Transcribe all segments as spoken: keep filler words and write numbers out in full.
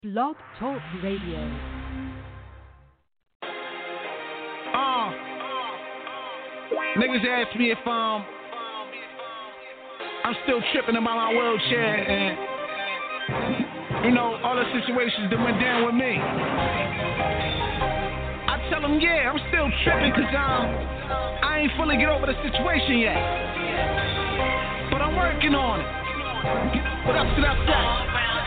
Blog Talk Radio. Uh, niggas ask me if um I'm still tripping about my wheelchair and you know all the situations that went down with me. I tell them yeah, I'm still tripping cause um I ain't fully get over the situation yet, but I'm working on it. What up, what up, what up?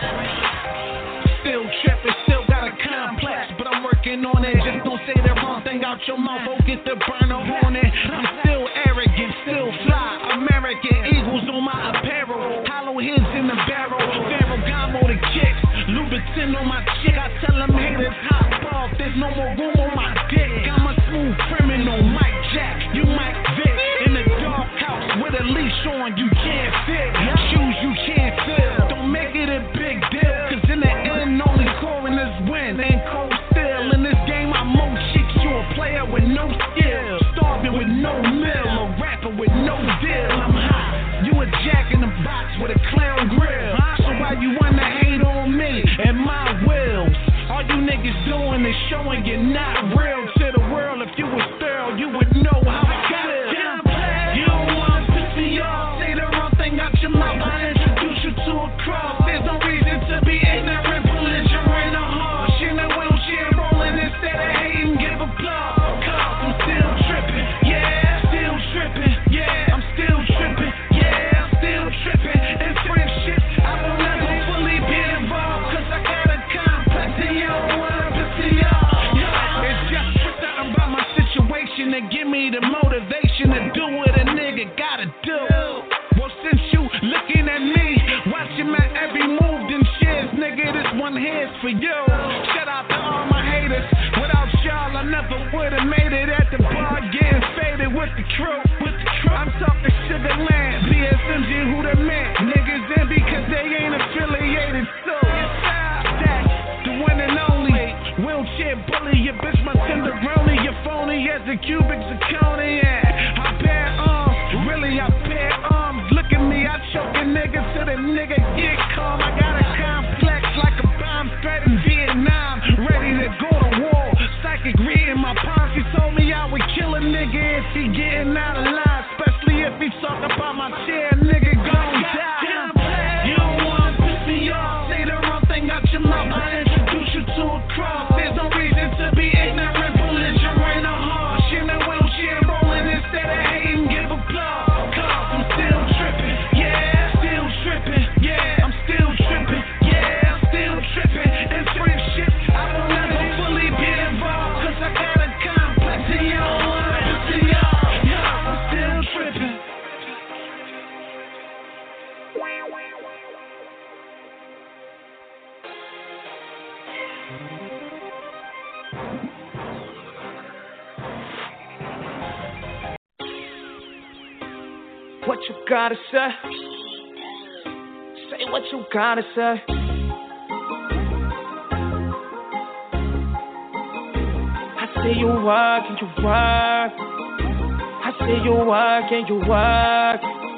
Still tripping, still got a complex, but I'm working on it. Just don't say the wrong thing out your mouth, or get the burner on it. I'm still arrogant, still fly. American Eagles on my apparel, hollow heads in the barrel. Ferragamo the kicks, Louboutin on my chick. I tell them haters hop off, there's no more room on my dick. I'm a smooth criminal, Mike Jack, you Mike Vick. In the dark house with a leash on, you can't fit. Shoes you can't fill, don't make it a big deal. Cause in the end, only coroners win. And cold still, in this game I'm more chicks. You a player with no skill, starving with no meal, a rapper with no deal. I'm hot, you a jack in the box with a clown grill. So why you wanna hate on me and my wills? All you niggas doing is showing you're not real to the world. If you was thorough, you would know how I feel. You don't wanna piss me off, say the wrong thing out your mouth. I introduce you to a cross. There's no reason to be ignorant, belligerent, or harsh. In a wheelchair rolling instead of hating, give applause. Cause I'm still tripping, yeah, still tripping, yeah, I'm still tripping, yeah, I'm still tripping. In friendship, I don't ever fully be involved, cause I got a complex and you don't wanna piss me off. Yeah, it's just something about my situation that give me the motivation to do what a nigga gotta do. Well, since you looking at me, watching my every move, then shares, nigga, this one here's for you. Shout out to all my haters. Without y'all, I never would've made it at the bar, getting faded with the crew. With the crew. I'm talking Sugar Land, B S M G, who the man? Niggas in because they ain't affiliated, so that's the one and only. Wheelchair bully, your bitch, my tenderoni, your phony as a cubic zirconia. I bear arms, really I bear arms. Look at me, I choke a nigga till the nigga get calm. I got a complex like a bomb threat in Vietnam, ready to go to war. Psychic reading my palms, he told me I would kill a nigga if he getting out of line, especially if he talk about my chair, nigga gon' die. You don't wanna piss me off, say the wrong thing out your mouth. I introduce you to a cross. There's no reason to be ignorant, belligerent, or harsh. In a wheelchair rolling instead of hating, give applause. Cause I'm still tripping, yeah, still tripping, yeah, I'm still tripping, yeah, I'm still tripping. In friendship, I don't ever fully be involved, cause I got a complex and you don't wanna piss me off. Yeah, I'm still tripping. What you gotta say? Say what you gotta say. I see you work and you work. I see you work and you work.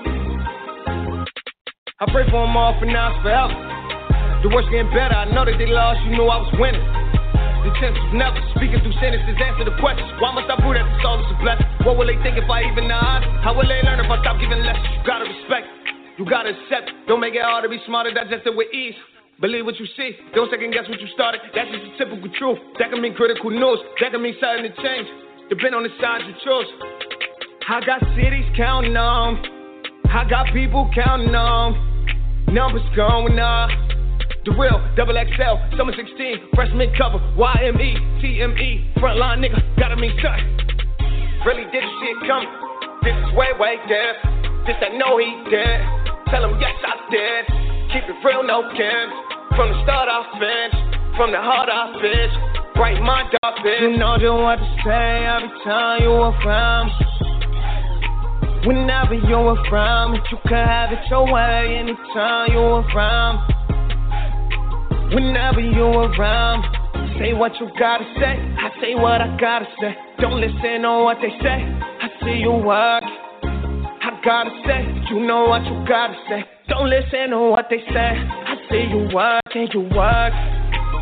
I pray for them all for now, it's forever. The worst getting better, I know that they lost, you knew I was winning. The tense was never speaking through sentences, answer the questions. Why must I prove that this all is a blessing? What will they think if I even nod? How will they learn if I stop giving lessons? You gotta respect, you gotta accept. Don't make it hard to be smarter, digest it with ease. Believe what you see, don't second guess what you started. That's just the typical truth. That can mean critical news, that can mean sudden change. Depend on the sides you choose. I got cities counting on, I got people counting on. Numbers going up. The real, double X L, summer sixteen, freshman cover, Y M E, T M E, frontline nigga, gotta mean something. Really did this shit coming, this is way, way dead. This I know he dead, tell him yes I did. Keep it real, no kids. From the start I finished, from the heart I fish. Bright mind I fish. You know just what to say every time you around. Whenever you around, you can have it your way anytime you around. Whenever you around, say what you gotta say. I say what I gotta say. Don't listen on what they say. I see you work. I gotta say, you know what you gotta say. Don't listen to what they say. I see you work and you work.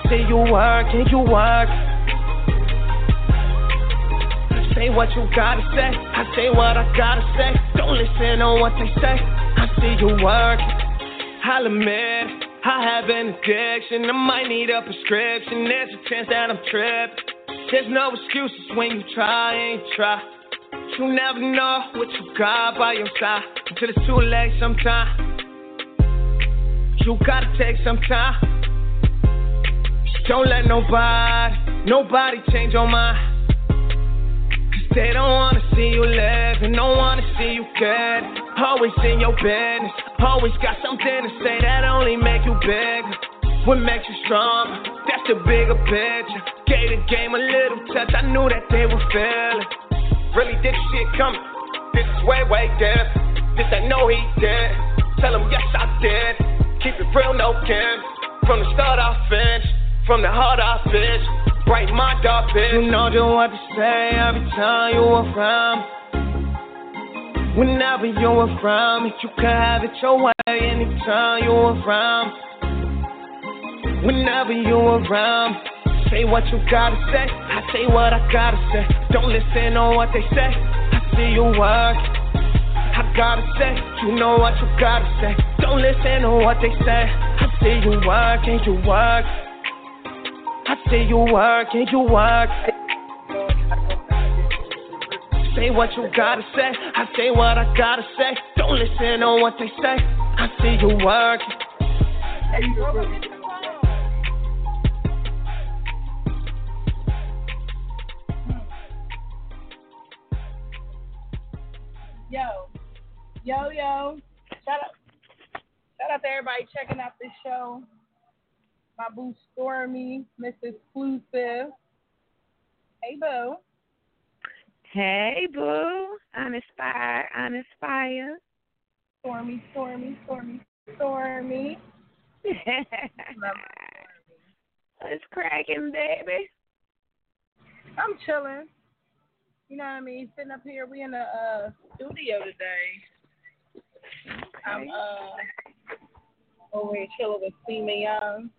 see you working, you work. Say what you gotta say, I say what I gotta say. Don't listen on what they say, I see you work. I'll admit, I have an addiction, I might need a prescription. There's a chance that I'm tripping. There's no excuses when you try and you try. You never know what you got by your side until it's too late sometime. You gotta take some time. Don't let nobody, nobody change your mind. They don't wanna see you live and don't wanna see you good. Always in your business, always got something to say that only make you bigger. What makes you stronger? That's the bigger picture. Gave the game a little touch, I knew that they were feeling. Really did shit coming. This is way, way different. This ain't no he did. Tell him yes I did. Keep it real, no Kim. From the start I finished. From the heart I fish. Bright mind dark bitch. You know just what to say every time you around me. Whenever you around me, you can have it your way. Anytime you around me. Whenever you around me. Say what you gotta say, I say what I gotta say. Don't listen on what they say, I see you work. I gotta say, you know what you gotta say. Don't listen on what they say, I see you work and you work. I see you work and you work. Say what you gotta say, I say what I gotta say. Don't listen on what they say, I see you work. Yo, yo, yo, shout out, shout out to everybody checking out this show. My boo Stormy, Miss Exclusive. Hey, boo. Hey, boo. Uninspired, uninspired. Stormy, Stormy, Stormy, Stormy. What's cracking, baby? I'm chilling. You know what I mean? Sitting up here, we in the uh, studio today. Okay. I'm uh, over here chilling with Seema Young.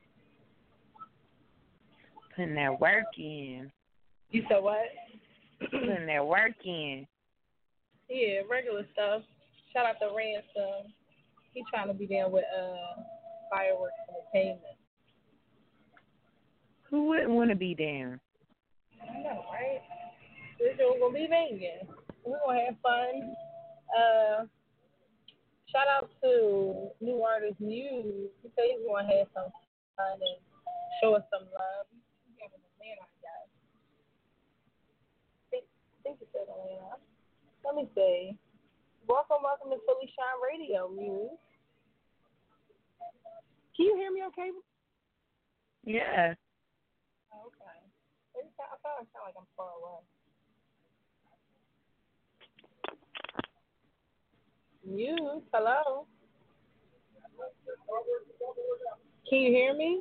Putting that work in. You said what? Putting that work in. Yeah, regular stuff. Shout out to Ransom. He trying to be there with uh, Fireworks Entertainment. Who wouldn't want to be there? I know, right? We're going to be banging. We're going to have fun. Uh, shout out to new artist Muse. He said he's going to have some fun and show us some love. He's having a man, I guess. I think, I think he said Atlanta. Let me see. Welcome, welcome to Philly Shine Radio, Muse. Can you hear me okay? Yeah. Oh, okay. I thought I sound like I'm far away. Muse, hello. Can you hear me?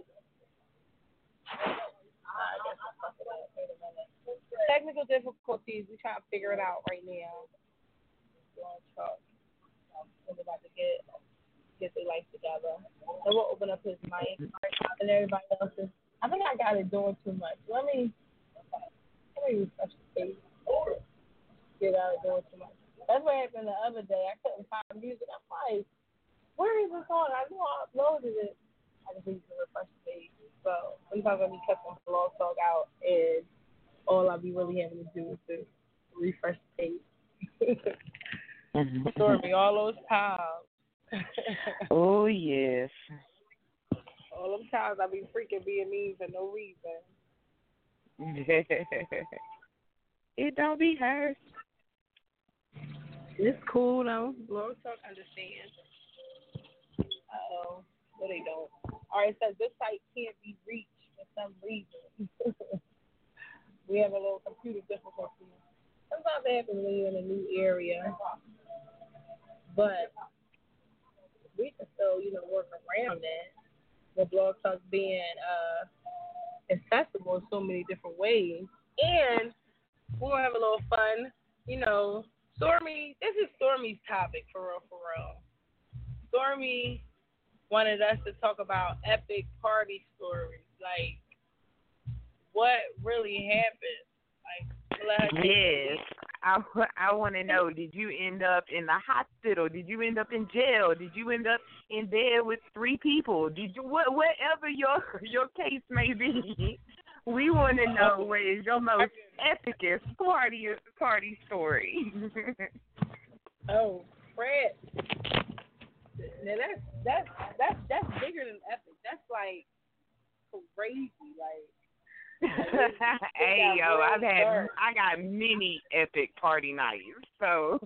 Technical difficulties. We're trying to figure it out right now. We're about to get get their life together. So we'll open up his mic and everybody else's. I think I got it doing too much. Let me let me refresh the page. Get out of doing too much. That's what happened the other day. I couldn't find music. I'm like, where is this on? I knew I uploaded it. I just need to refresh the page. So sometimes I'll be kept on Blog Talk out, and all I'll be really having to do is to refresh the page. Stormy, all those times. Oh, yes. All those times I be freaking being mean for no reason. It don't be hers. It's cool though. Blog Talk understands. Uh-oh. No, they don't. All right, it says this site can't be reached for some reason. We have a little computer difficulty. Sometimes it happens when you're in a new area. But we can still, you know, work around that. With Blog Talk being uh, accessible in so many different ways. And we're going to have a little fun, you know. Stormy, this is Stormy's topic, for real, for real. Stormy wanted us to talk about epic party stories. Like, what really happened. Like, let her Yes. I, I want to know, did you end up in the hospital? Did you end up in jail? Did you end up in bed with three people? Did you, what, whatever your your case may be, we want to know what is your most epicest party party story. Oh, Fred. Now that's that's that's that's bigger than epic. That's like crazy, like. Hey yo, I've had I got many epic party nights, so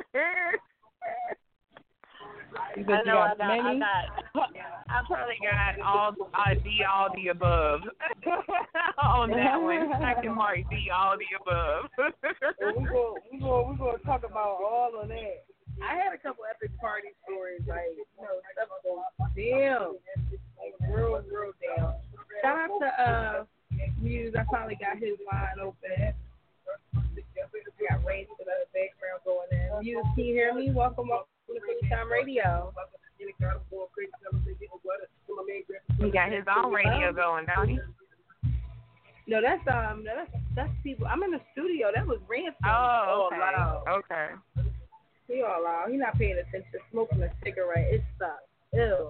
I know I got, I got I probably got all uh, D all the above on that one. I can mark D all the above. we go we go we gonna talk about all of that. I had a couple epic party stories, like you know stuff goes damn, like real real damn. Shout out to uh. Muse, I finally got his line open. I got rain to the background going in. Muse, can you hear me? Welcome up to Philly Time Radio. He got his own radio going, don't he? No, that's um, no, that's that's people. I'm in the studio. That was Ransom. Oh, okay. Oh, okay. He all loud. He not paying attention. Smoking a cigarette. It sucks. Ew.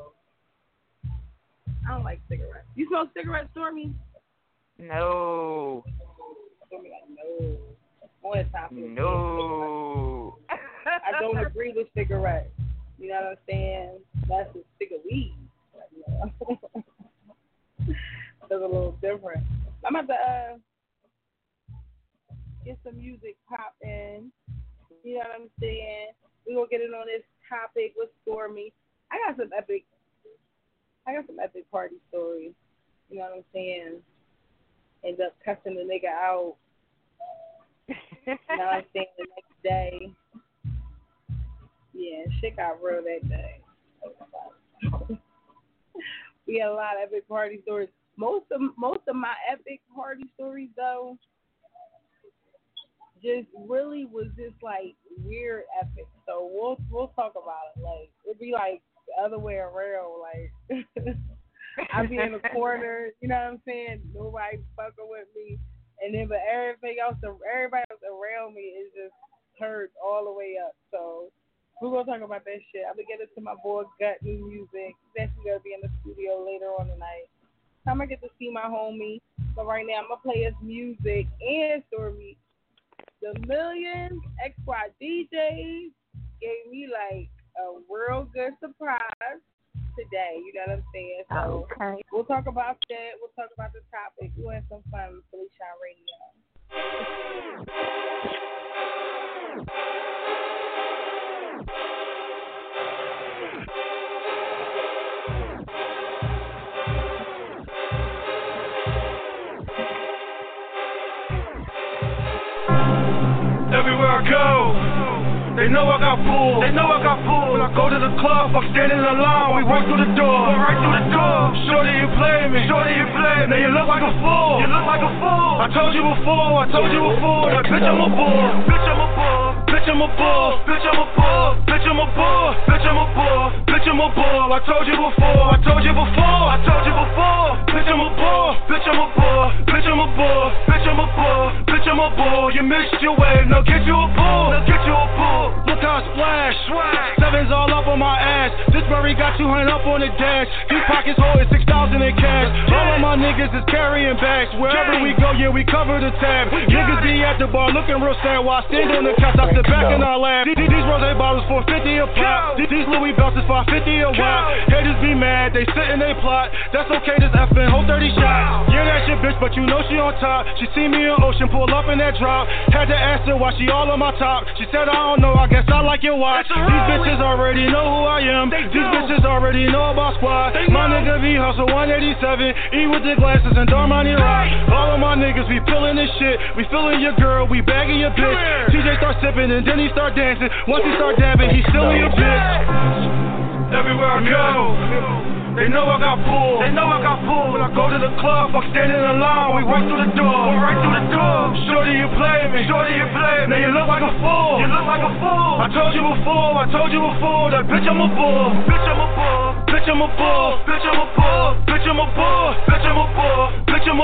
I don't like cigarettes. You smoke cigarettes, Stormy? No. Stormy like, no. One time. No. I don't agree with cigarettes. You know what I'm saying? That's a stick of weed. That's a little different. I'm about to uh, get some music popping. You know what I'm saying? We're going to get it on this topic with Stormy. I got some epic, I got some epic party stories. You know what I'm saying? End up cussing the nigga out. You know what I'm saying? The next day. Yeah, shit got real that day. We had a lot of epic party stories. Most of most of my epic party stories though, just really was just like weird epic. So we'll we'll talk about it. Like it'd be like the other way around. Like I'd be in the corner, you know what I'm saying? Nobody fucking with me, and then but everything else, everybody else around me is just turned all the way up. So we're gonna talk about that shit. I'm gonna get into my boy Gut New Music. He's actually gonna be in the studio later on tonight. I'm gonna get to see my homie. But right now I'm gonna play his music and Stormy. The Millions X Y D Js gave me like a real good surprise today. You know what I'm saying? So okay. We'll talk about that. We'll talk about the topic. We'll have some fun with Philly Shine Radio. Everywhere I go, they know I got pulled. They know I got pulled. When I go to the club, I'm standing in line. We walk through the door, go right through the door. Shorty, you play me. Shorty, you play me. Now you look like a fool. You look like a fool. I told you before. I told you before. That bitch, I'm a bull. Bitch, I'm a bull. Bitch, I'm a bull. Bitch, I'm a bull. Bitch, I'm a bull. Bitch, I'm a bull. Bitch, I'm a bull. I told you before. I told you before. I told you before. Bitch, I'm a bull. Bitch, I'm a bull. Bitch, I'm a bull. Bitch, I'm a bull. Bitch, I'm a bull. You missed your wave. Now get you a bull. Now get you a bull. Look how I splash. Swag. Sevens all up on my ass. This Murray got two hundred up on the dash. These pockets holding six thousand in cash. All of my niggas is carrying bags. Wherever we go, yeah, we cover the tab. Niggas be at the bar looking real sad while I stand on the couch. I sit back in our lab. These, these rose bottles four fifty a pop. These, these Louis belts is five fifty a wop. Haters be mad, they sit and they plot. That's okay, this effing whole thirty shot. Yeah, that shit bitch, but you know she on top. She see me in ocean, pull up in that drop. Had to ask her why she all on my top. She said I don't know, I guess I like your watch. These bitches already know who I am. These bitches already know about squad. My nigga V hustle one eighty-seven. E with the glasses and Darmani rock. All of my niggas, we feeling this shit. We feeling your girl, we bagging your bitch. T J start sipping and then he start dancing. Once he start dabbing, he still your bitch. Everywhere I go, they know I got pulled. They know I got pulled. When I go to the club, I'm standing in line. We walk through the door, go right through the door. Shorty, you play me. Shorty, you play me. Now you look like a fool. You look like a fool. I told you before. I told you before that bitch, I'm a bull. Bitch, I'm a bull. Bitch, I'm a bull. Bitch, I'm a bull. Bitch, I'm a bull. Bitch, I'm a bull. Bitch, I'm a bull. I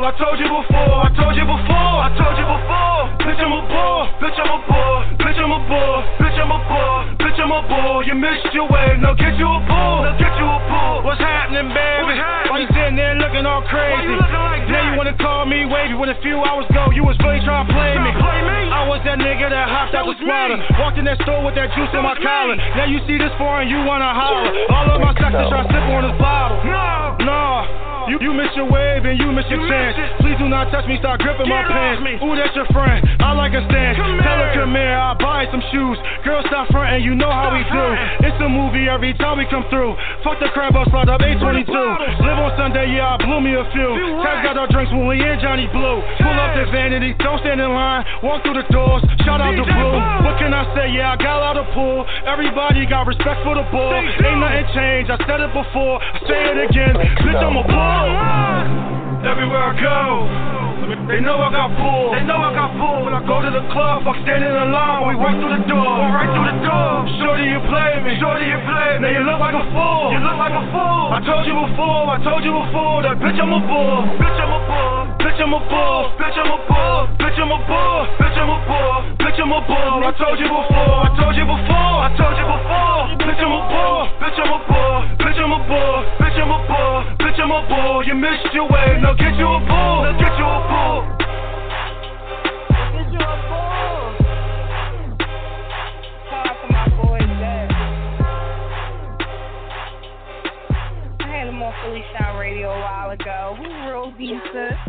I told you before, I told you before, I told you before. Bitch, I'm a bull, bitch, I'm a bull, bitch, I'm a bull, bitch, I'm a bull, bitch, I'm a bull. You missed your wave, now get you a bull, now get you a bull. What's happening, baby? Why you sitting there looking all crazy? Why you looking like that? Now you wanna call me wavy when a few hours ago you was really trying to play me. I was that nigga that hopped out the swatter, walked in that store with that juice in my collar. Now you see this foreign, you wanna holler. All of my sectors try to sip on this bottle. No, no. You, you miss your wave and you miss your you chance. Miss Please do not touch me, start gripping Get my pants. Me. Ooh, that's your friend. I like a stand. Come Tell her come here, I'll buy some shoes. Girl, stop frontin', you know how stop we do. Front. It's a movie every time we come through. Fuck the crab, I'll slide up eight twenty-two. Live on Sunday, yeah, I blew me a few. Cats got our drinks when we in Johnny Blue. Pull up the vanity, don't stand in line. Walk through the doors, shout out the blue. What can I say? Yeah, I got out of pool. Everybody got respect for the bull. Ain't nothing changed, I said it before. I say it again, bitch, I'm a bull. Everywhere I go, they know I got pull. They know I got pull. When I go to the club, I'm standing in line. We right through the door, right through the door. Shorty, you play me. Shorty, you play me. Now you look like a fool. You look like a fool. I told you before. I told you before that bitch I'm a bull. Bitch I'm a bull. Bitch I'm a bull. Bitch I'm a bull. Bitch I'm a bull. Bitch I'm a bull. Bitch I'm a bull. I told you before. I told you before. I told you before. Bitch I'm a bull. Bitch I'm a bull. Bitch I'm a bull. Bitch I'm a bull. Bitch I'm a bull. You missed your wave. Now get you a bull. Now get you a bull. Get you a bull. Shout out to my boy Zed. I had him on Philly Shine Radio a while ago. He real decent.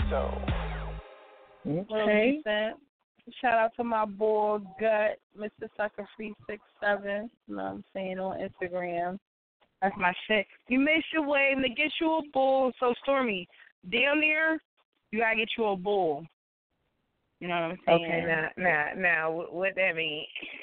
Okay. Real decent. Shout out to my boy Gut, Mister Sucker Free six seven. You know what I'm saying, on Instagram. That's my shit. You missed your wave to get you a bull. So Stormy, down there, you gotta get you a bull. You know what I'm saying? Okay, now, now, now, what that mean?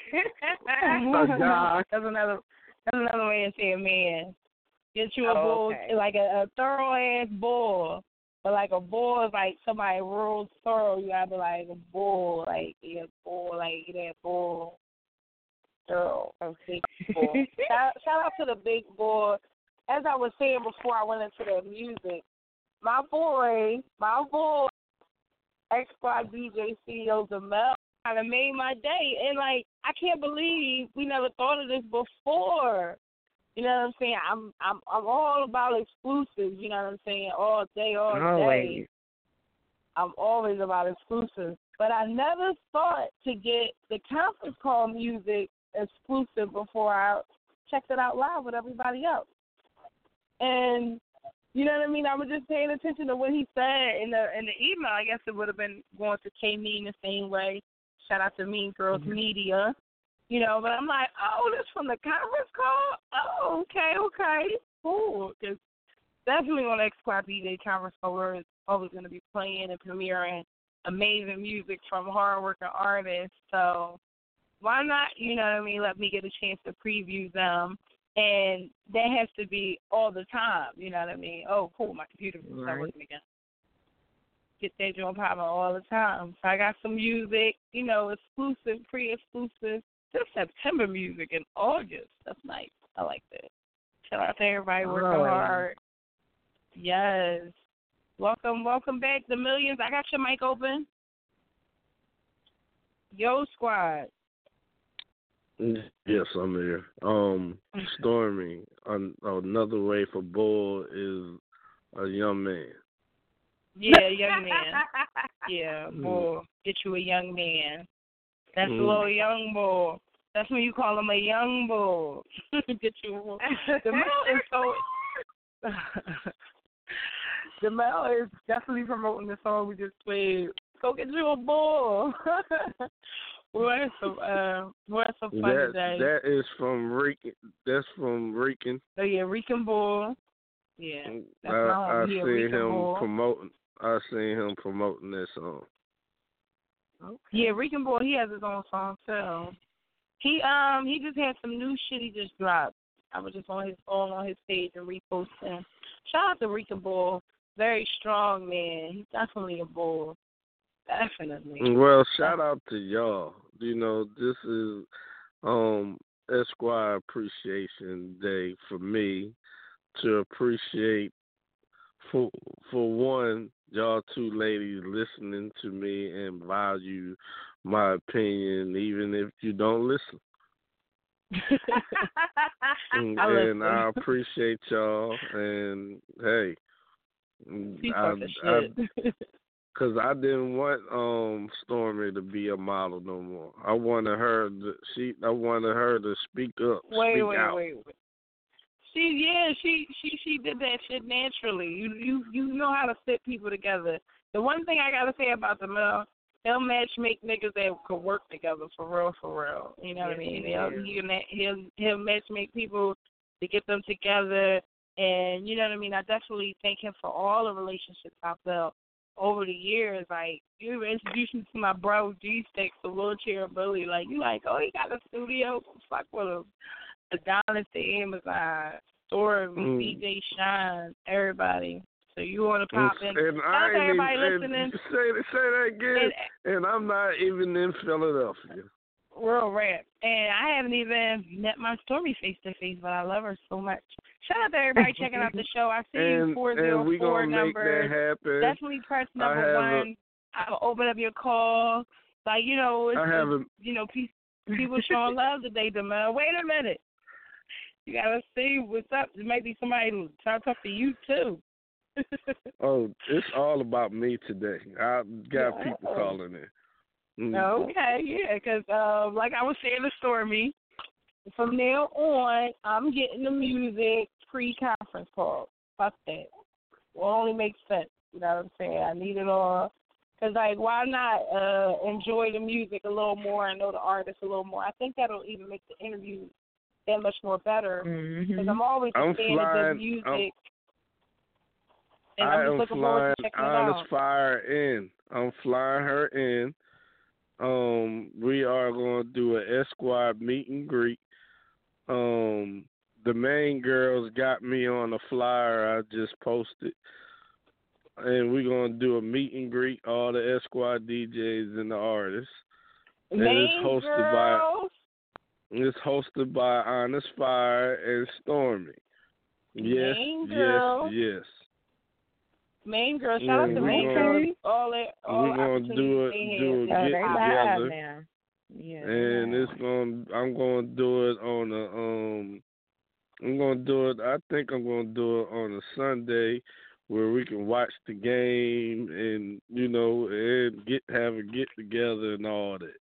that's another, that's another way of saying man. Get you a oh, bull, okay. like a, a thorough ass bull. But like a bull is like somebody real thorough. You gotta be like a bull, like yeah, bull, like that bull. Thorough, okay. Bull. shout, shout out to the big bull. As I was saying before, I went into the music. My boy, my boy, X-Squad D J C E O Demel kind of made my day. And, like, I can't believe we never thought of this before. You know what I'm saying? I'm I'm I'm all about exclusives, you know what I'm saying? All day, all always. day. I'm always about exclusives. But I never thought to get the conference call music exclusive before I checked it out live with everybody else. And you know what I mean? I was just paying attention to what he said in the in the email. I guess it would have been going to K-Mean the same way. Shout out to Mean Girls mm-hmm. Media. You know, but I'm like, oh, this from the conference call? Oh, okay, okay, cool. Because definitely on the X-Squad D J conference call, we're always going to be playing and premiering amazing music from hardworking artists. So why not, you know what I mean, let me get a chance to preview them. And that has to be all the time, you know what I mean? Oh, cool, my computer is not working again. Get that joint popping all the time. So I got some music, you know, exclusive, pre-exclusive. This September music in August. That's nice. I like that. Shout out to everybody working oh. hard. Yes. Welcome, welcome back, the millions. I got your mic open. Yo, Squad. Yes, I'm here. Um, Stormy, an- another way for bull is a young man. Yeah, young man. Yeah, bull. Get you a young man. That's mm. a little young bull. That's when you call him a young bull. Get you a bull. Demel is so... Demel is definitely promoting the song we just played. Go get you a bull. We're having some, uh, we're having some fun that, today. That is from Rican. That's from Rican. Oh, yeah, Rican Bull. Yeah, that's I, I seen him Bull. promoting. I seen him promoting that song. Okay. Yeah, Rican Bull. He has his own song too. He um he just had some new shit he just dropped. I was just on his all on his page and reposting. Shout out to Rican Bull. Very strong man. He's definitely a bull. Definitely. Well, shout out to y'all. You know, this is um Esquire Appreciation Day for me to appreciate for for one y'all two ladies listening to me and value my opinion, even if you don't listen. and I and I appreciate y'all. And hey, I, I, cause I didn't want um Stormy to be a model no more. I wanted her to she. I wanted her to speak up. Wait, speak wait, out. wait, wait. She, yeah, she, she, she did that shit naturally. You, you, you know how to fit people together. The one thing I gotta say about the Mel, he'll match make niggas that could work together for real, for real. You know what I mean? He'll, he'll, he'll, he'll match make people to get them together, and you know what I mean. I definitely thank him for all the relationships I've built over the years. Like, you introduced me to my bro G Sticks, the wheelchair bully. Like, you like, oh, he got a studio. Fuck with him. Adonis to Amazon, Stormy, mm. D J Shine, everybody. So you want to pop in? And I ain't everybody even, listening. Say, say that again. And, and I'm not even in Philadelphia. Real rap. And I haven't even met my Stormy face to face, but I love her so much. Shout out to everybody checking out the show. I see and, you four zero four numbers. Definitely press number one. A, I'll open up your call. Like, you know, it's, I have it's, you know, people showing love today, Demel. Wait a minute. You gotta see what's up. There might be somebody trying to talk to you too. Oh, it's all about me today. I got yeah. people calling in. Mm. Okay, yeah, because uh, like I was saying to Stormy, from now on, I'm getting the music pre-conference call. Fuck that. Will only make sense. You know what I'm saying? I need it all. Because, like, why not uh, enjoy the music a little more and know the artist a little more? I think that'll even make the interview that much more better, because mm-hmm. I'm always a I'm fan flying, of the music. I'm, and I I'm just am looking flying forward to checking it out. Honest Fire in. I'm flying her in. Um, we are going to do an Esquire meet and greet. Um, the main girls got me on a flyer I just posted. And we're going to do a meet and greet, all the Esquire D Js and the artists. And main it's hosted girls? by... It's hosted by Honest Fire and Stormy. Yes, Main yes, girl. yes. Main girl. Shout out to Main girl. All that. All we're gonna do it. Do a get together. Yeah. And it's gonna. I'm gonna do it on a. Um. I'm gonna do it. I think I'm gonna do it on a Sunday, where we can watch the game and you know and get have a get together and all that.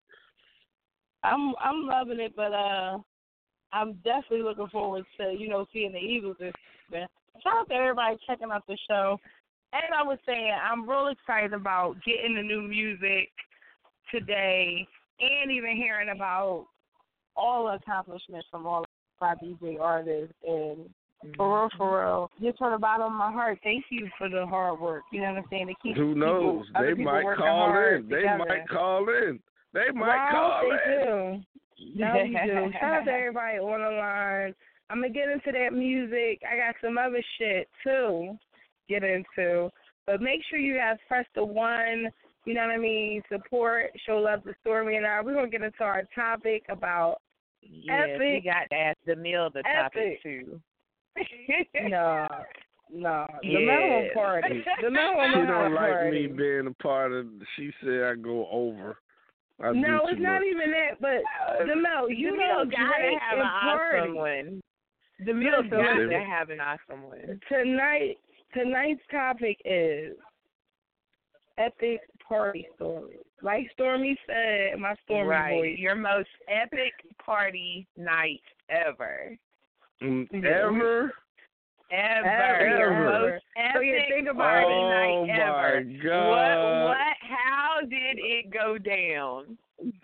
I'm I'm loving it, but uh, I'm definitely looking forward to, you know, seeing the Eagles this season. Shout out to everybody checking out the show. As I was saying, I'm real excited about getting the new music today and even hearing about all the accomplishments from all our D J artists. And for real, for real, just from the bottom of my heart, thank you for the hard work. You know what I'm saying? To keep Who knows? People, they people might call in. They together. might call in. They might well, call they in. Do. No, you do. Shout out to everybody on the line. I'm going to get into that music. I got some other shit, too, get into. But make sure you guys press the one, you know what I mean, support, show love to Stormy and I. We're going to get into our topic about yes, epic. we got to ask Demille the topic, epic. too. no, no. Yeah. The Mel won't party. The Mel won't She don't like party. me being a part of. She said I go over. I no, do it's too not much. even that. But the Mel, you Demille know, gotta have an party. awesome one. Demille got to have an awesome one. Tonight, tonight's topic is epic party stories. Like Stormy said, my Stormy right. voice. Your most epic party night ever. Mm, ever? Ever. Ever. Most epic so you think about oh it, night ever. Oh, my God. What, what, how did it go down?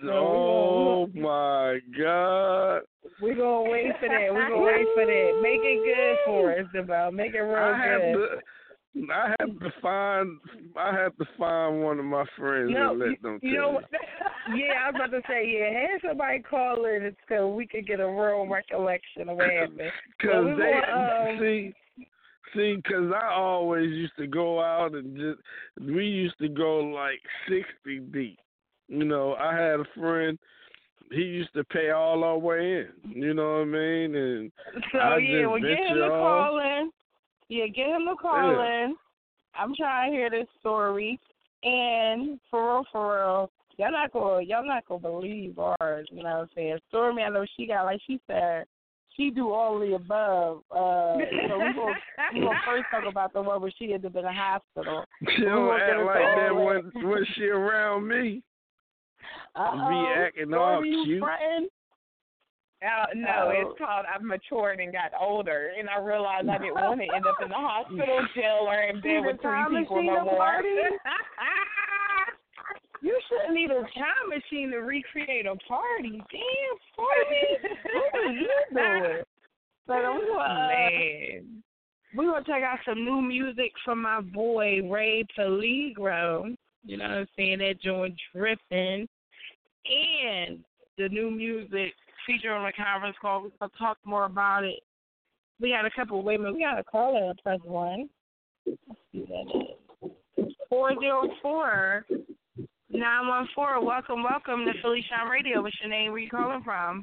Oh, my God. We're going to wait for that. We're going to wait for that. Make it good for us, Demille. Make it real I good. Have to, I have to find. I have to find one of my friends no, and let them you tell know me. what? Yeah, I was about to say, yeah, have somebody call in so we could get a real recollection of what happened. Because so they gonna, um, see, see, because I always used to go out and just. We used to go like sixty deep. You know, I had a friend. He used to pay all our way in. You know what I mean? And so I yeah, just well, get him to off. call in. Yeah, get him to call yeah. in. I'm trying to hear this story, and for real, for real, y'all not gonna, y'all not gonna believe ours. You know what I'm saying? Stormy, I know she got, like she said, she do all the above. Uh, so we gonna, we gonna first talk about the one where she ended up in a hospital. She don't act like that when when she around me. Uh-oh. Be acting all cute. Uh, no, it's called I've matured and got older, and I realized I didn't want to end up in the hospital, jail, or in bed with three people no more. You shouldn't need a time machine to recreate a party. Damn, party. What are you doing? But we want, uh, man, we gonna check out some new music from my boy Ray Peligro. You know what I'm saying? That joint dripping, and the new music feature on the conference call. We're going to talk more about it. We got a couple, wait a minute, we got a caller, press one. Let's see what that is. four oh four, nine one four, welcome, welcome to Philly Shine Radio. What's your name? Where you calling from?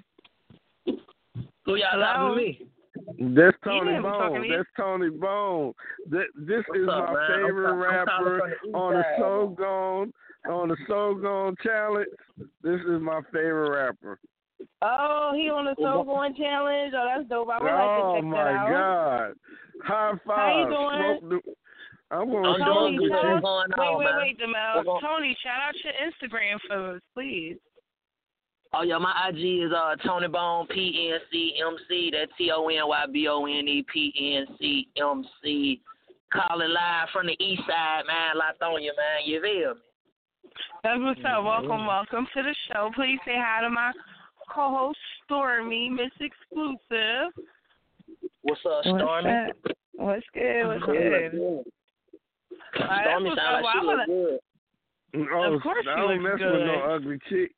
Who y'all talking to me? That's Tony Bone. That's Tony Bone. That, this What's is up, my man? favorite I'm, rapper I'm on the So Gone, on the So Gone Challenge. This is my favorite rapper. Oh, he on the So Going Challenge. Oh, that's dope. I would oh like to check that out. Oh, my God. High five. How you doing? The, I'm going to Tony, smoke with you. On, wait, wait, man. wait, Demel. Tony, shout out your Instagram for us, please. Oh, yeah, my I G is uh, Tony Bone, P N C M C. That's T O N Y B O N E, P N C M C. Calling live from the east side, man. Latonia, man. You feel me? That's what's up. Welcome, welcome to the show. Please say hi to my co-host Stormy, Miss Exclusive. What's up, Stormy? What's good? What's good? Stormy sounds like she look good. Oh, of course I she don't looks mess good. with no ugly chicks.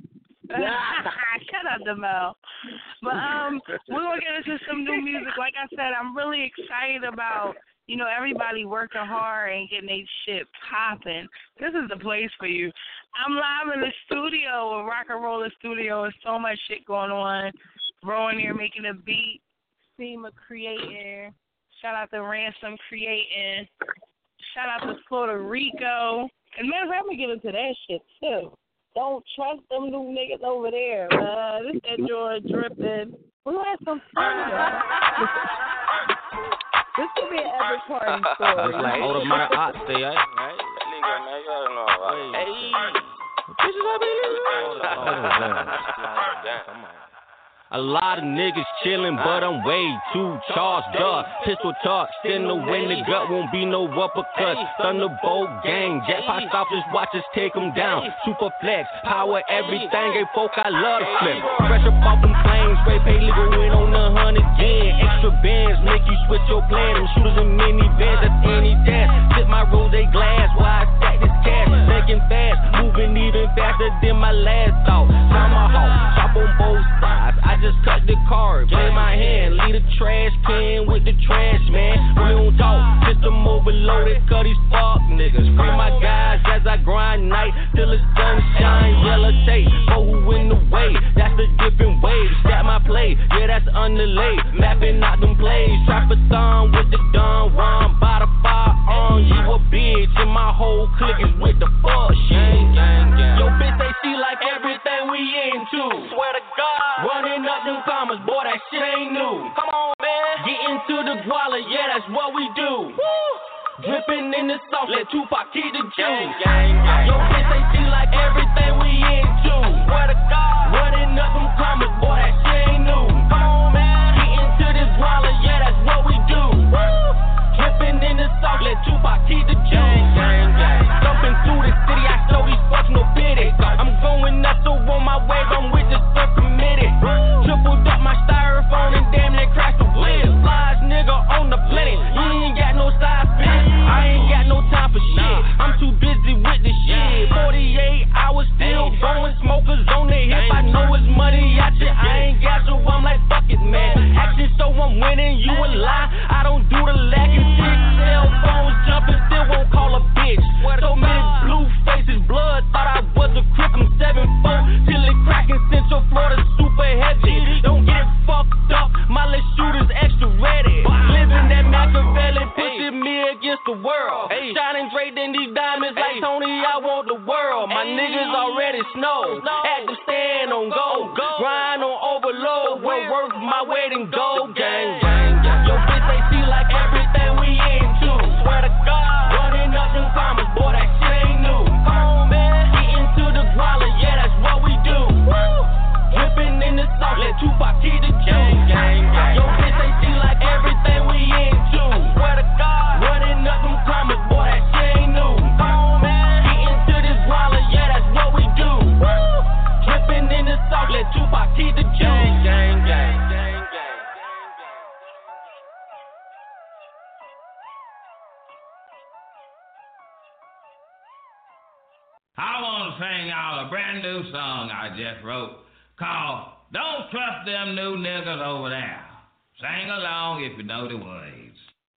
Shut up, Demel. But um, we're gonna get into some new music. Like I said, I'm really excited about, you know, everybody working hard and getting their shit popping. This is the place for you. I'm live in the studio, a rock and roller studio. There's so much shit going on. Bro in here making a beat. Seema creating. Shout out to Ransom creating. Shout out to Puerto Rico. And man, I'm gonna get into that shit too. Don't trust them new niggas over there, man. This that George dripping. We're gonna have some fun, y'all. This could be an epic party story. It's like older modern art stay, right? Right? Nigga, man, you don't know. Hey. This is what we A lot of niggas chillin', but I'm way too charged up. Pistol talk, still no in the gut, won't be no uppercuts. Thunderbolt gang, jackpot stoppers, watch us take them down. Super flex, power everything, hey folk, I love to flip. Fresh up off them planes, Ray pay legal win on the hundred gen. Extra bands, make you switch your plan. Them shooters in minivans, that's any dance. Sip my rose glass, while I stack this cash. Thinking fast, moving even faster than my last thought. Tomahawk, chop on both sides. I just cut the card, play my hand, leave the trash can with the trash, man. We don't talk, system overloaded, cut these fuck niggas. Free my guys as I grind night till the sun shine. Yellow tape, for who in the way, that's a different way to stack my play, yeah, that's underlay. Mapping out them plays, Trap-a-thon with the Don Juan, by the firearm, you a bitch, and my whole clique is with the fuck shit. Yo, bitch, they see like everything we into. Swear to God, running up them commas, boy, that shit ain't new. Come on, man. Get into the guala, yeah, that's what we do. Woo! Dripping in the sauce, let Tupac keep the juice. Yo, bitch, they see like everything we into. Swear to God, running up them commas, boy, that shit ain't new. Come on, man. Get into this guala, yeah, that's what we do. Woo! Dripping in the sauce, let Tupac keep the juice. Jumping through the city, I show these fucks no pity. I'm going nuts, so on my wave, I'm with the stuff committed. Tripled up my styrofoam and damn near crashed the wheel. Flies nigga on the planet, you ain't got no side spin. I ain't got no time for shit, I'm too busy with the shit. forty-eight hours still going great than these diamonds like Tony, I want the world. My niggas already snow. Had to stand on go. Grind on overload. What worth my weight in gold. Gang, gang, gang. Yo, bitch, they see like everything we into. Swear to God. Running up them commas, boy, that shit ain't new. Come on, man. Get into the guala, yeah, that's what we do. Whipping in the south, let Tupac keep the gang, gang, gang. Yo, bitch, they see like everything we into. Swear to God. Running up them commas, boy, that shit ain't new. Come on, man. Get into this guala, yeah, that's what we do. Whipping in the south, let Tupac keep the gang, gang, gang, gang, gang. I want to sing y'all a brand new song I just wrote called Don't Trust Them New Niggas Over There. Sing along if you know the words.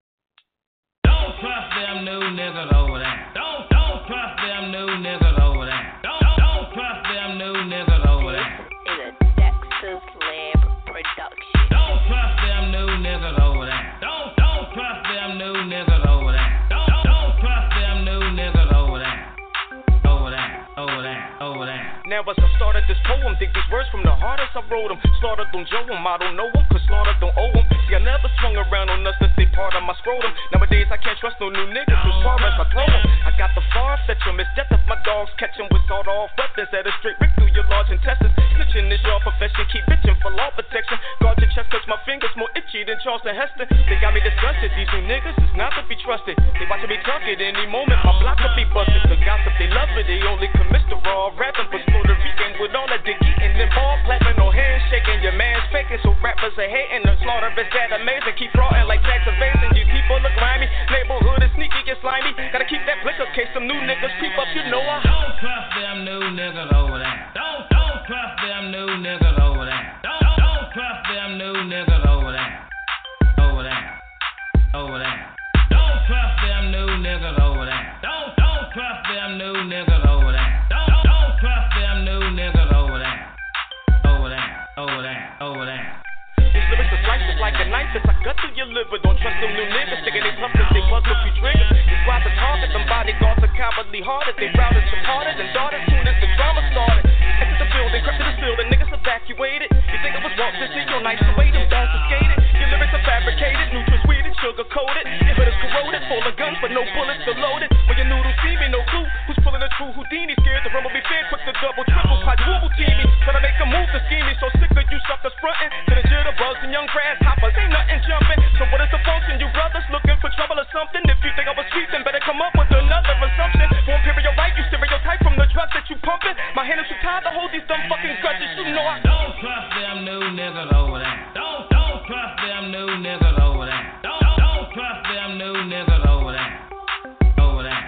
Don't trust them new niggas over there. Don't, don't trust them new niggas over there. Don't, don't trust them new niggas over there. In a Dexter's Lab production. Don't trust them new niggas over there. Don't, don't trust them new niggas over there. Don't, don't trust them new niggas over there. Over there, over there, over there. Now as I started this poem, dig these words from the hardest I wrote them. Slaughter don't Joe them, I don't know them, cause slaughter don't owe them. See, I never swung around on us since they part of my scrotum. Nowadays I can't trust no new niggas, who's far as I throw them. I got the far fetch them, it's death if my dogs catch them with sawed off weapons at a straight rip through your large intestines. Snitching is your profession, keep bitching for law protection. Guard your chest cause my fingers more itchy than Charleston Heston. They got me disgusted, these new niggas is not to be trusted. They watching me tuck it any moment, my block could be busted. The gossip, they love it, they only commit to raw rapping, but Puerto Rican with all that dick eating and ball clapping, no handshaking. Your man's faking, so rappers are hating. The slaughter is that amazing. Keep frauding like tax evasion. These people look grimy. Neighborhood is sneaky, get slimy. Gotta keep that blick up case some new niggas creep up. You know I don't trust them new niggas over there. Don't don't trust them new niggas over there. Don't don't trust them new niggas over there. Over there, over there. Don't trust them new niggas over there. Don't don't trust them new niggas over there. Don't don't trust them new niggas over there. Over there, over there, over there. These lyrics are slices like a knife as I cut through your liver. Don't trust them new niggas, thinking they tough cause they bust a few triggers. These squads are target, them bodyguards are cowardly hearted. They routed some hardest and darted soon as the drama started. Exit the building, crept to the ceiling, niggas evacuated. You think it was wrong to see your nice way, them dogs are skated. Your lyrics are fabricated, neutral sweeted, sugar coated. Your hood is corroded, full of guns but no bullets are loaded. When your noodles see me, no clue who's pulling the true Houdini. Scared the rumble be feared, quick to double, triple, quadruple team me. Tryna make a move to scheme me, so sick of you suckers frontin'. To the jitterbugs and young grass hoppers, ain't nothing jumping. So what is the function? You brothers looking for trouble or something? If you think I was sweet, then better come up with another assumption. For imperial right, you stereotype from the drugs that you pumping. My hand is too tired to hold these dumb fucking grudges. You know I don't trust them new niggas over there. Don't don't trust them new niggas over there. Don't don't trust them new niggas over there. Over there,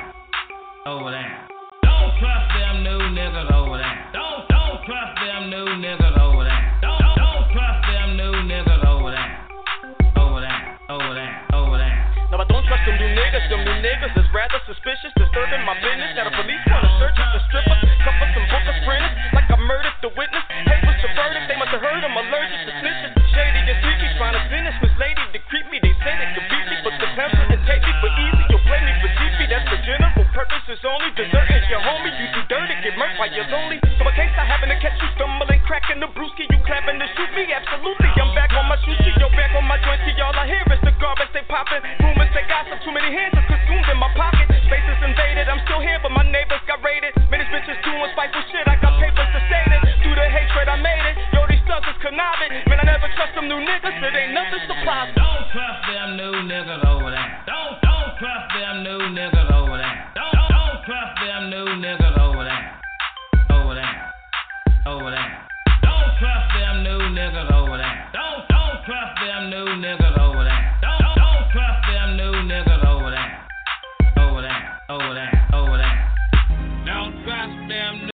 over there. Don't trust them new niggas over there. Don't don't trust them new niggas over there. Don't don't trust them new niggas over there. Over there, over there, over there. No, I don't trust them new niggas. Them new niggas is rather suspicious, disturbing my business. Now the police wanna search us for strippers, cover some bookers, printers, like I murdered the witness. Hey, what's the verdict? They must have heard I'm allergic to snitches. Shady and sneaky, trying to finish Miss Lady to creep me. They say they could beat me, but the pencil and take me for easy. You'll blame me for G P. That's the general purpose. Is only deserting your homie. You too dirty, get murked while you're lonely. So in case I happen to catch you stumbling, cracking the brewski, you clapping to shoot me. Absolutely, I'm back on my shoot sheet. You're back on my joint. See, all I hear is the garbage they popping. Rumors they gossip. Too many hands of consumed in my pocket. Space is invaded. I'm still here, but my neighbors got raided. Many bitches doing spiteful shit. I got papers to state it. Through the hatred I made it. Yo, these thugs is conniving. Man, I never trust them new niggas. It ain't nothing surprising. Don't trust them new niggas over there. Don't don't trust them new niggas over there. Don't don't trust them new niggas over there. Over there, over there. Don't trust them new niggas over there. Don't don't trust them new niggas over there. Don't don't trust them new niggas over there. Over there, over there, over there. Don't trust them.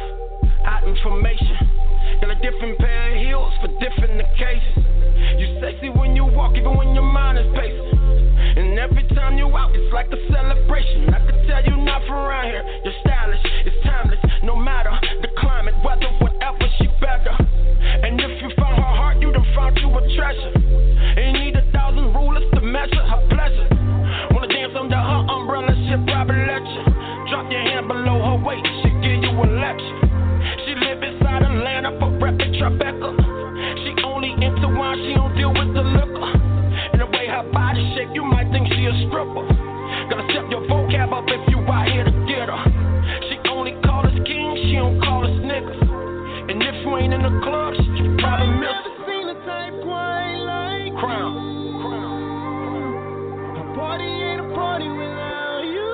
hot information. Got a different pair of heels for different occasions. You sexy when you walk, even when your mind is pacing. And every time you out, it's like a celebration. I can tell you not from around here. You're stylish, it's timeless. No matter the climate, weather, whatever, she better. And if you found her heart, you done found you a treasure. Ain't need a thousand rulers to measure her pleasure. Wanna dance under her umbrella, she'll probably let you. Drop your hand below her waist, she'll give you a lecture. She live inside Atlanta, but rep at Tribeca. She only into wine, she don't deal with the liquor. And the way her body shape, you might think she a stripper. Gotta step your vocab up if you out here to get her. She only call us kings, she don't call us niggas. And if you ain't in the club, she probably miss it. Seen the type quite like Crown. A party ain't a party without you.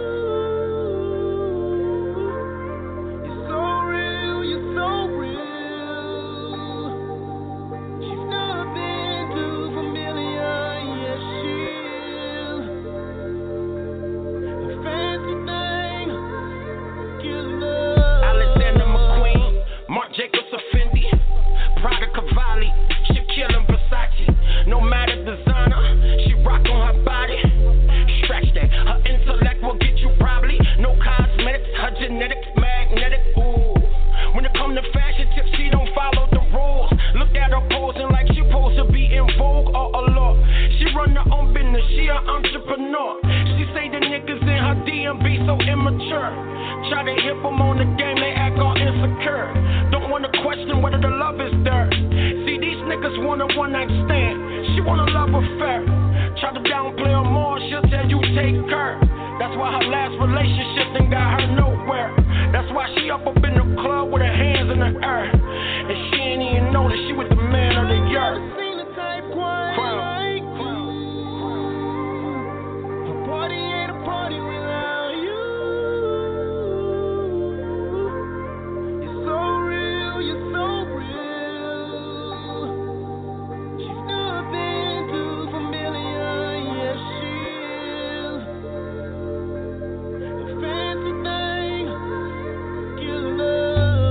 You're so real, you're so real. She's nothing too familiar, yes she is. A fancy thing, killer. Alexander McQueen, Marc Jacobs of Fendi, Prada Cavalli, Shaquille and Versace. No matter designer, she rock on her body. Stretch that, her intellect will get you probably. No cosmetics, her genetics magnetic. Ooh, when it come to fashion tips, she don't follow the rules. Look at her posing like she supposed to be in Vogue or Allure. She run her own business, she an entrepreneur. She say the niggas in her D M be so immature. Try to hip them on the game, they act all insecure. Don't wanna question whether the love is there. See, these niggas want a one night stand. She want a love affair. Try to downplay her more, she'll tell you take her. That's why her last relationship done got her nowhere. That's why she up up in the club with her hands in the air. And she ain't even know that she was the man of the year. Seen the type quite like a party ain't a party without you. You're so real, you're so real. She's nothing too familiar, yes she is. A fancy thing, killer.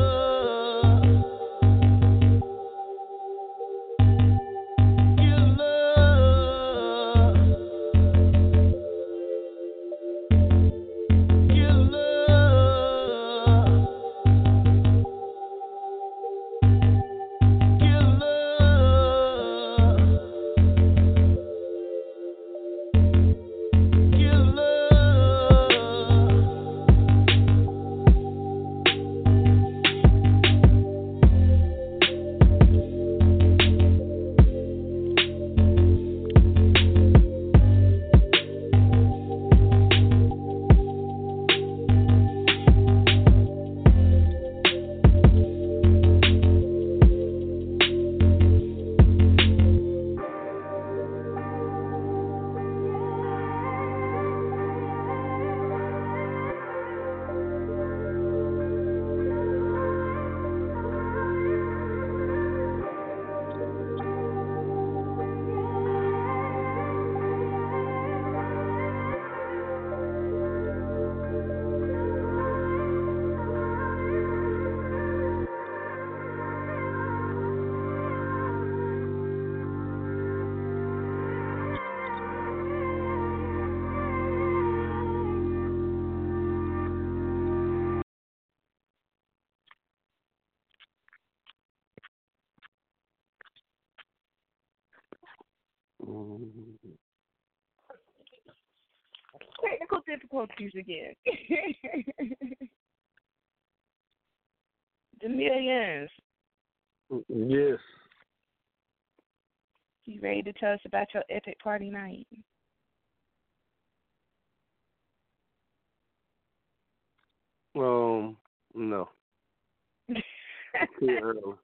Technical difficulties again. The millions. Yes. You ready to tell us about your epic party night? Um, no. Too early.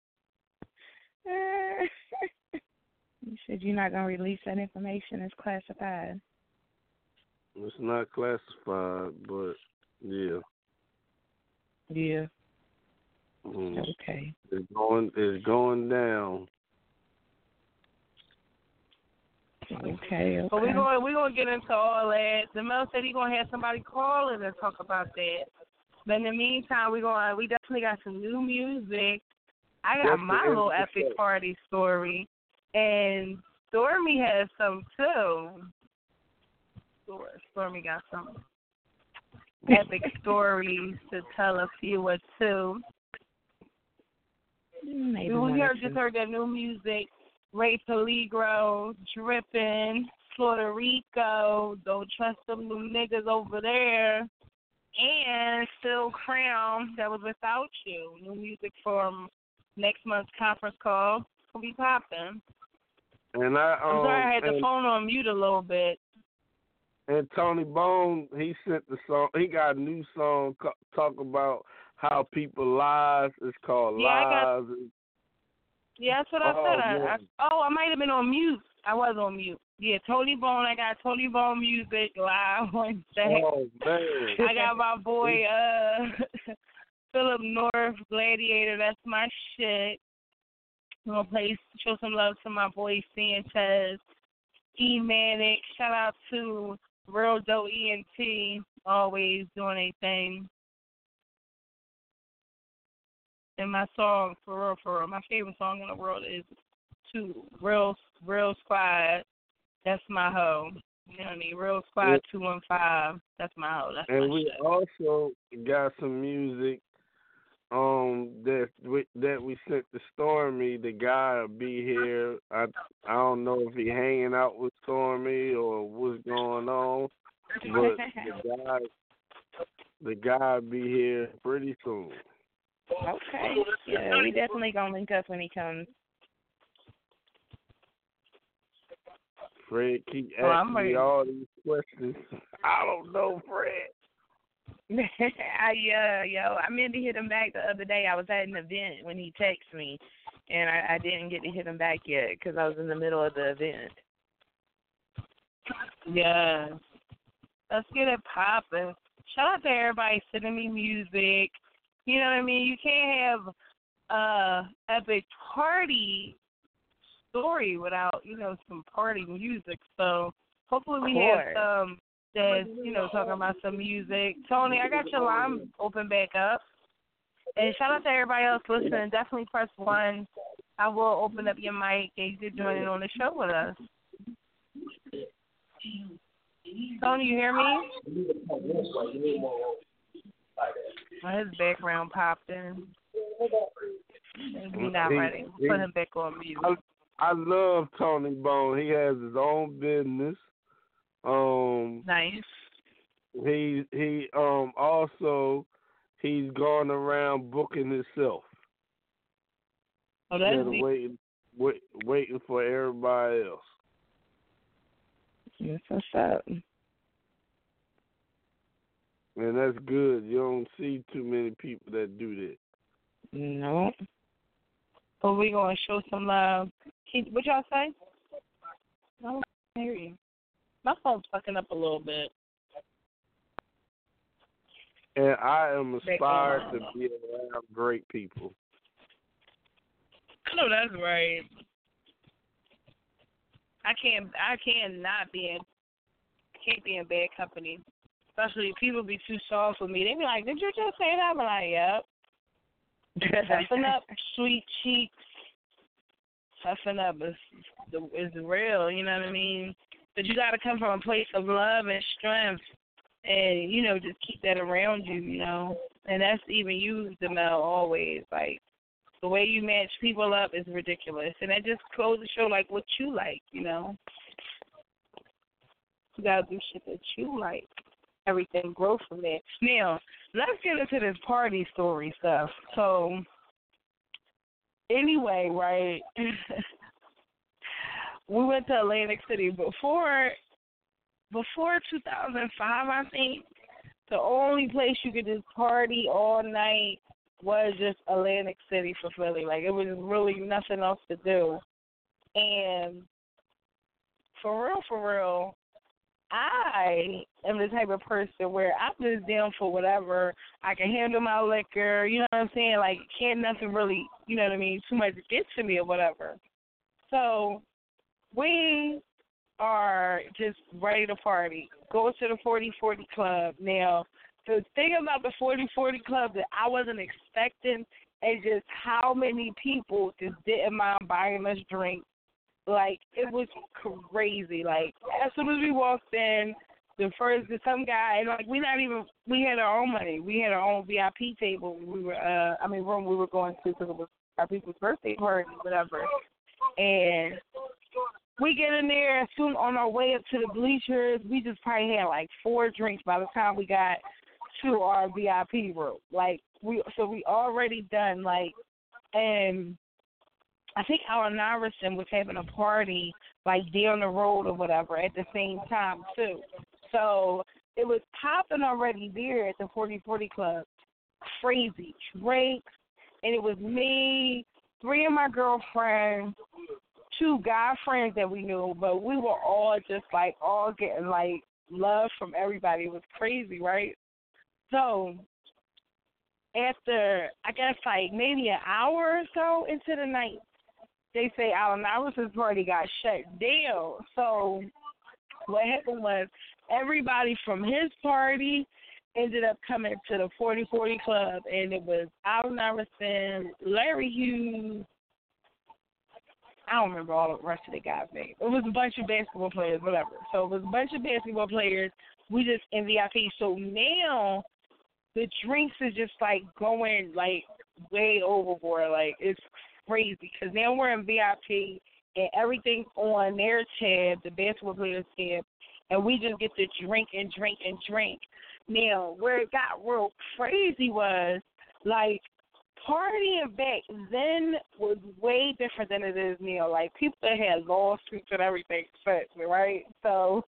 You said you're not going to release that information as classified. It's not classified, but yeah. Yeah. Mm. Okay. It's going. It's going down. Okay. Okay. But we're going. We're going to get into all that. The Mel said he's going to have somebody call in and talk about that. But in the meantime, we going we definitely got some new music. I got What's my the little end of the epic show? party story, and Stormy has some too. Stor- Stormy got some epic stories to tell, a few or two. Maybe we one or heard, two. just heard that new music, Ray Peligro, Drippin', Puerto Rico, Don't Trust Them New Niggas Over There, and Still Crown, that was Without You. New music from next month's conference call. Will be popping. And I um I'm sorry I had the and, phone on mute a little bit. and Tony Bone, he sent the song. He got a new song co- talk about how people lies. It's called Yeah, I got- Lies. Yeah, that's what I Oh, said. I, I, man. oh, I might have been on mute. I was on mute. Yeah, Tony Bone. I got Tony Bone music live on stage. Oh man. I got my boy uh Philip North, Gladiator. That's my shit. I'm gonna play, show some love to my boy Sanchez, E Manic. Shout out to Real Doe E N T, always doing a thing. And my song, for real, for real, my favorite song in the world is two Real Real Squad. That's my hoe. You know what I mean? Real Squad Yeah. two one five. That's my hoe. That's And my we shit. also got some music um that we that we sent to Stormy. The guy will be here. I I don't know if he hanging out with Stormy or what's going on, but the guy the guy will be here pretty soon. Okay. Yeah, we definitely gonna link up when he comes. Fred keep Oh, I'm asking ready. me all these questions. I don't know, Fred. I uh, yo, I meant to hit him back the other day. I was at an event when he texted me, and I, I didn't get to hit him back yet because I was in the middle of the event. Yes. Let's get it popping. Shout out to everybody sending me music. You know what I mean? You can't have uh epic party story without, you know, some party music. So hopefully we have some that's, you know, talking about some music. Tony, I got your line open back up. And shout out to everybody else listening. Definitely press one. I will open up your mic and you can join in on the show with us. Tony, you hear me? Oh, his background popped in. Maybe not He- ready. he- Put him back on mute. I, I love Tony Bone. He has his own business. Um, Nice. He he um also he's going around booking himself. Oh, that's Instead of deep. waiting wait, waiting for everybody else. That's what's up. And that's good. You don't see too many people that do that. No. But we're going to show some love. Can, what y'all say? I don't hear you. My phone's fucking up a little bit. And I am inspired to be around great people. I know that's right. I can't. I can't not be in. Can't be in bad company. Especially if people be too soft with me. They be like, "Did you just say that?" I'm like, "Yep." Toughen up, sweet cheeks. Toughen up is is real. You know what I mean? But you got to come from a place of love and strength, and you know, just keep that around you. You know, and that's even you, Demel, always like. The way you match people up is ridiculous. And that just goes to show, like, what you like, you know. You got to do shit that you like. Everything grows from there. Now, let's get into this party story stuff. So, anyway, right, we went to Atlantic City. Before, before two thousand five, I think, the only place you could just party all night was just Atlantic City for Philly. Like, it was really nothing else to do. And for real, for real, I am the type of person where I'm just down for whatever. I can handle my liquor, you know what I'm saying? Like, can't nothing really, you know what I mean, too much get to me or whatever. So we are just ready to party. Go to the forty forty Club. Now, the thing about the forty forty Club that I wasn't expecting is just how many people just didn't mind buying us drinks. Like, it was crazy. Like, as soon as we walked in, the first, some guy, and like, we not even, we had our own money. We had our own V I P table. We were, uh, I mean, room we were going to because it was our people's birthday party, whatever. And we get in there, soon on our way up to the bleachers, we just probably had like four drinks by the time we got to our V I P room. Like, we, so we already done, like, and I think Allen Iverson was having a party, like, down the road or whatever at the same time, too. So it was popping already there at the forty forty Club. Crazy drinks. And it was me, three of my girlfriends, two guy friends that we knew, but we were all just, like, all getting, like, love from everybody. It was crazy, right? So after, I guess, like, maybe an hour or so into the night, they say Allen Iverson's party got shut down. So what happened was everybody from his party ended up coming to the forty forty Club, and it was Allen Iverson, Larry Hughes. I don't remember all the rest of the guys' names. It was a bunch of basketball players, whatever. So it was a bunch of basketball players. We just in V I P. So now the drinks is just, like, going, like, way overboard. Like, it's crazy because now we're in V I P and everything's on their tab, the basketball players' tab, and we just get to drink and drink and drink. Now, where it got real crazy was, like, partying back then was way different than it is now. Like, people that had lawsuits and everything, right? So,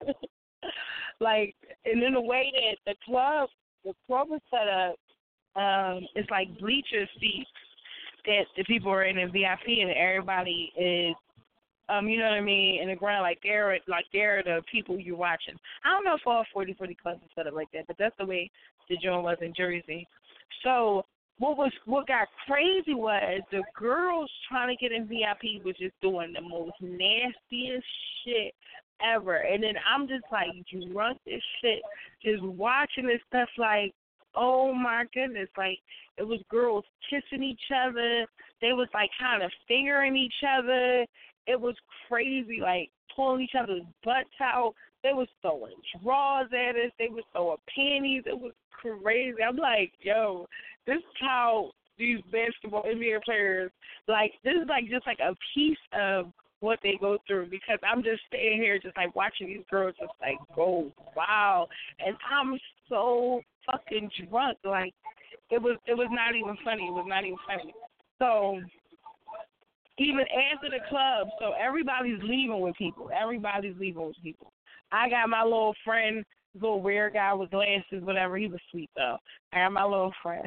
like, and in the way that the club, the club was set up, um, it's like bleacher seats that the people are in in V I P, and everybody is, um, you know what I mean, in the ground, like they're like they're the people you're watching. I don't know if all forty forty clubs are set up like that, but that's the way the joint was in Jersey. So what was what got crazy was the girls trying to get in V I P was just doing the most nastiest shit ever, and then I'm just like drunk as shit, just watching this stuff like, oh my goodness, like it was girls kissing each other. They was like kind of fingering each other. It was crazy, like pulling each other's butts out. They was throwing drawers at us. They was throwing panties. It was crazy. I'm like, yo, this is how these basketball N B A players, like, this is like just like a piece of what they go through, because I'm just sitting here just like watching these girls just like go, wow. And I'm so fucking drunk. Like, it was it was not even funny. It was not even funny. So even after the club, so everybody's leaving with people. Everybody's leaving with people. I got my little friend, little weird guy with glasses, whatever. He was sweet, though. I got my little friend.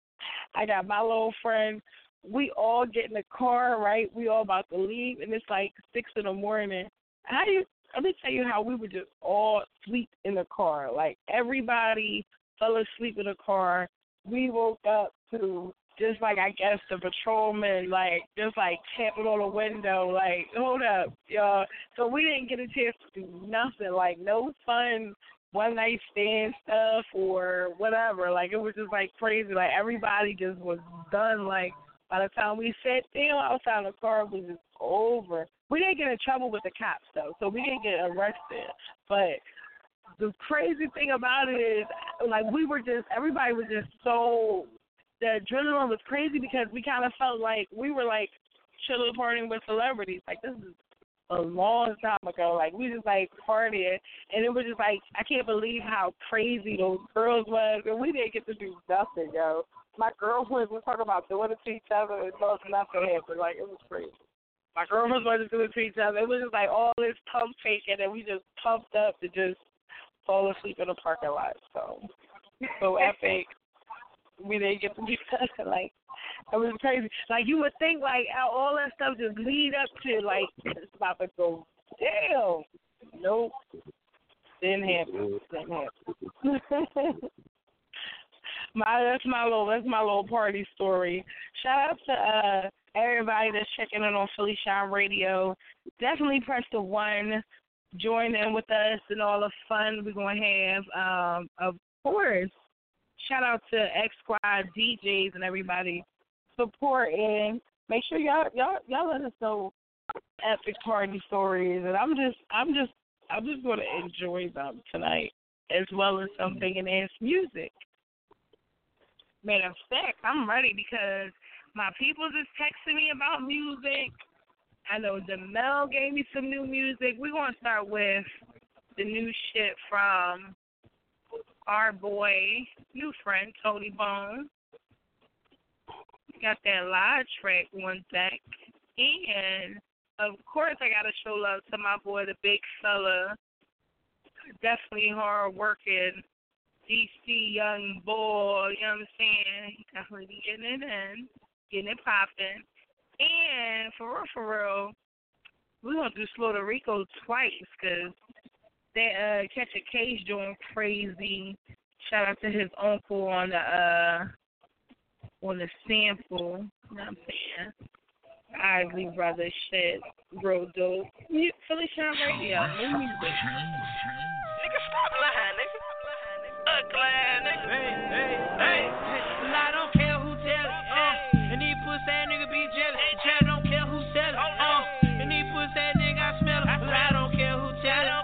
I got my little friend. We all get in the car, right? We all about to leave, and it's like six in the morning. How do you, let me tell you how we were just all asleep in the car. Like, everybody fell asleep in the car. We woke up to just, like, I guess the patrolman, like, just, like, tapping on the window, like, hold up, y'all. So we didn't get a chance to do nothing, like, no fun one-night stand stuff or whatever. Like, it was just, like, crazy. Like, everybody just was done. Like, by the time we sat down outside the car, it was just over. We didn't get in trouble with the cops, though, so we didn't get arrested. But the crazy thing about it is, like, we were just, everybody was just so, the adrenaline was crazy because we kind of felt like we were, like, chilling partying with celebrities. Like, this is a long time ago. Like, we just, like, partying, and it was just, like, I can't believe how crazy those girls was, and we didn't get to do nothing, yo. My girlfriends were talking about doing it to each other, and nothing happened. Like, it was crazy. My girlfriends wanted to do it to each other. It was just, like, all this pump faking, and we just pumped up to just fall asleep in the parking lot. So, so epic. We didn't get to do that. Like, it was crazy. Like, you would think, like, how all that stuff just lead up to, like, it's about to go down. Nope. Didn't happen. Didn't happen. my that's my little that's my little party story. Shout out to uh, everybody that's checking in on Philly Shine Radio. Definitely press the one. Join in with us and all the fun we're gonna have. Um, of course, shout out to X Squad D Js and everybody supporting. Make sure y'all y'all y'all let us know epic party stories, and I'm just I'm just I'm just gonna enjoy them tonight, as well as some big and ass music. Man, I'm sick. I'm ready because my people just texted me about music. I know Demel gave me some new music. We're gonna start with the new shit from our boy, new friend, Tony Bone. Got that live track, one sec. And, of course, I got to show love to my boy, the big fella. Definitely hard-working D C young boy, you know what I'm saying? Definitely getting it in, getting it popping. And, for real, for real, we're going to do Slaughter Rico twice because that uh, Catch a Case doing crazy. Shout out to his uncle on the uh on the sample. You know what I'm saying? Isley Brothers shit, real dope. Philly Shine Radio, new music. Nigga, stop lying, nigga. Ugly, nigga. Hey, hey, hey. I don't care who tell it. Uh, and these pussy ass nigga be jealous. I don't care who sell it. Uh, and these pussy ass nigga I smell it. I don't care who tell it.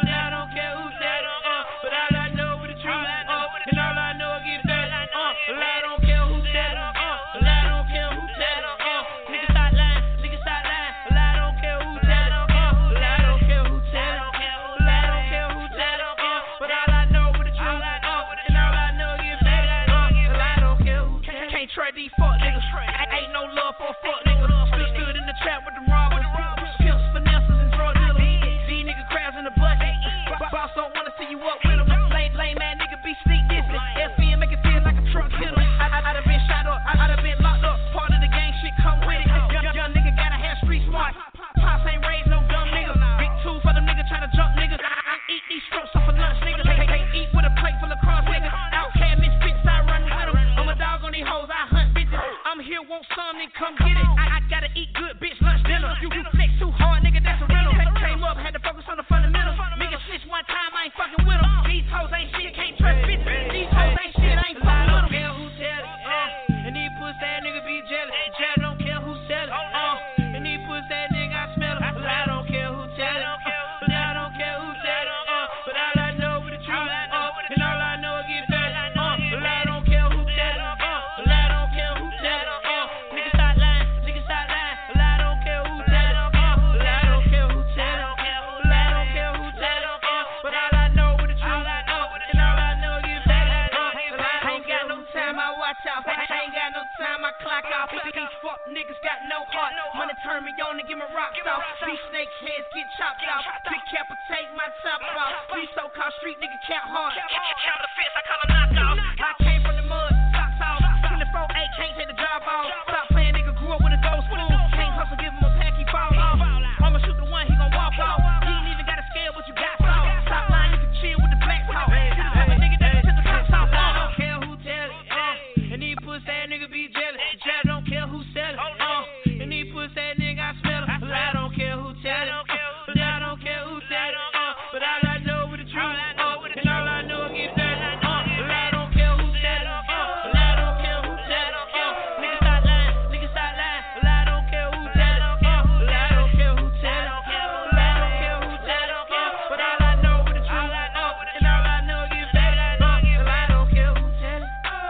These fuck niggas, ain't no love for a fuck nigga. Stood, stood in the trap with the robbers, pimps, finesses, and drug dealers. These niggas crabs in the bucket. Boss don't wanna see you up with them. Lame, lame man nigga be sneak dissing. F B and make it feel like a truck hit 'em. I, I, I done been shot up, I, I done been locked up. Part of the gang shit come with it. Young, young nigga gotta have street smart. Pops ain't raised no dumb nigga. Big two for them niggas tryna jump niggas. I, I eat these strips off for lunch nigga. Can't, can't eat with a plate full of crumbs nigga. Outcast misfits, I run with 'em. I'm a dog on these hoes, I hunt bitches. I'm here, want some, then come get it. I, I gotta eat good, bitch, lunch, dinner. You, you flex too hard, nigga, that's a rental. Came up, had to focus on the fundamentals. Nigga snitch one time, I ain't fucking with 'em. These hoes ain't shit, can't trust bitches. These hoes ain't shit, I ain't fucking with 'em. I don't care who tell it, uh, and these pussy ass nigga be jealous. I don't care who sell it, uh, and these pussy ass nigga I smell it. I don't care who tell it, uh, but I don't care who tell it, uh, but all I know is the truth, uh, and all I know is get better, uh, but I don't care who tell it, uh, but I don't care who tell it, uh, nigga stop lying, nigga stop lying, but I don't care who tell it, uh, but I don't care who tell it, uh, but I don't care who tell it, uh, but all I know is the truth, uh, and all I know is get better, uh, but I ain't got no time, I watch out, I ain't got no time, I clock out, these fuck niggas got no heart, money turn me on and give me rocks off, these snake heads get chopped off, big cap will take my top off, these so-called street niggas count hard, count the fence, I call them knockoff, I came from the mud, socks off, twenty-four eight, can't take the job off, stop playing nigga, grew up with a gold spoon, can't hustle, give him a pack, he fall off, I'ma shoot the one, he gon' walk off, he ain't even got a scale, but you got soft, stop lying, you can chill with the black talk, you the type of nigga that took the cops off, I don't care who tell it, uh, and these pussy ass nigga be jealous, I don't care who sell it, uh, and these pussy ass nigga I smell it, I don't care who tell it, but I don't care who tell it, uh, but all I know is the truth, uh, and all I know is get better, uh, but I don't care who tell it, uh, but I don't care who tell it, uh, nigga stop lying, nigga stop lying, but I don't care who tell it, uh, but I don't care who tell it, but I don't care who tell it, uh, but all I know is the truth, uh, and all I know is get better, uh, but I don't care who tell it.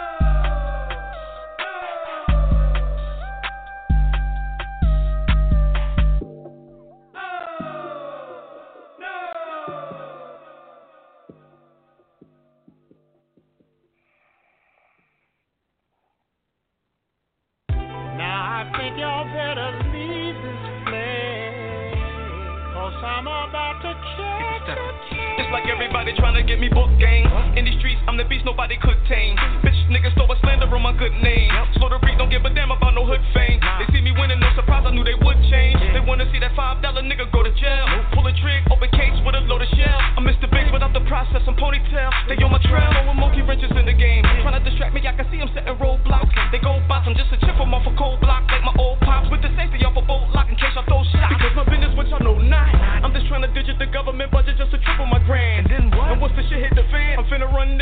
Now I think y'all better leave this place, cause I'm about to check the It's like everybody trying to get me book game. In these streets, I'm the beast nobody could tame. Bitch, niggas throw a slander on my good name. Slaughter Beat don't give a damn about no hood fame. They see me winning, no surprise, I knew they would change. They wanna see that five dollar nigga go to jail. Pull a trig, open case with a load of shell. I'm Mister Biggs without the process, I'm ponytail. They on my trail, throwing monkey wrenches in the game. Trying to distract me, I can see them setting roadblocks. They go box, I'm just a chip from off a cold block. Like my old pops with the safety off a bolt lock in case I throw shots. Because my business, which I know not. I'm just trying to digit the government budget just to triple my grand. And then what? And once the shit hit the fan, I'm finna run down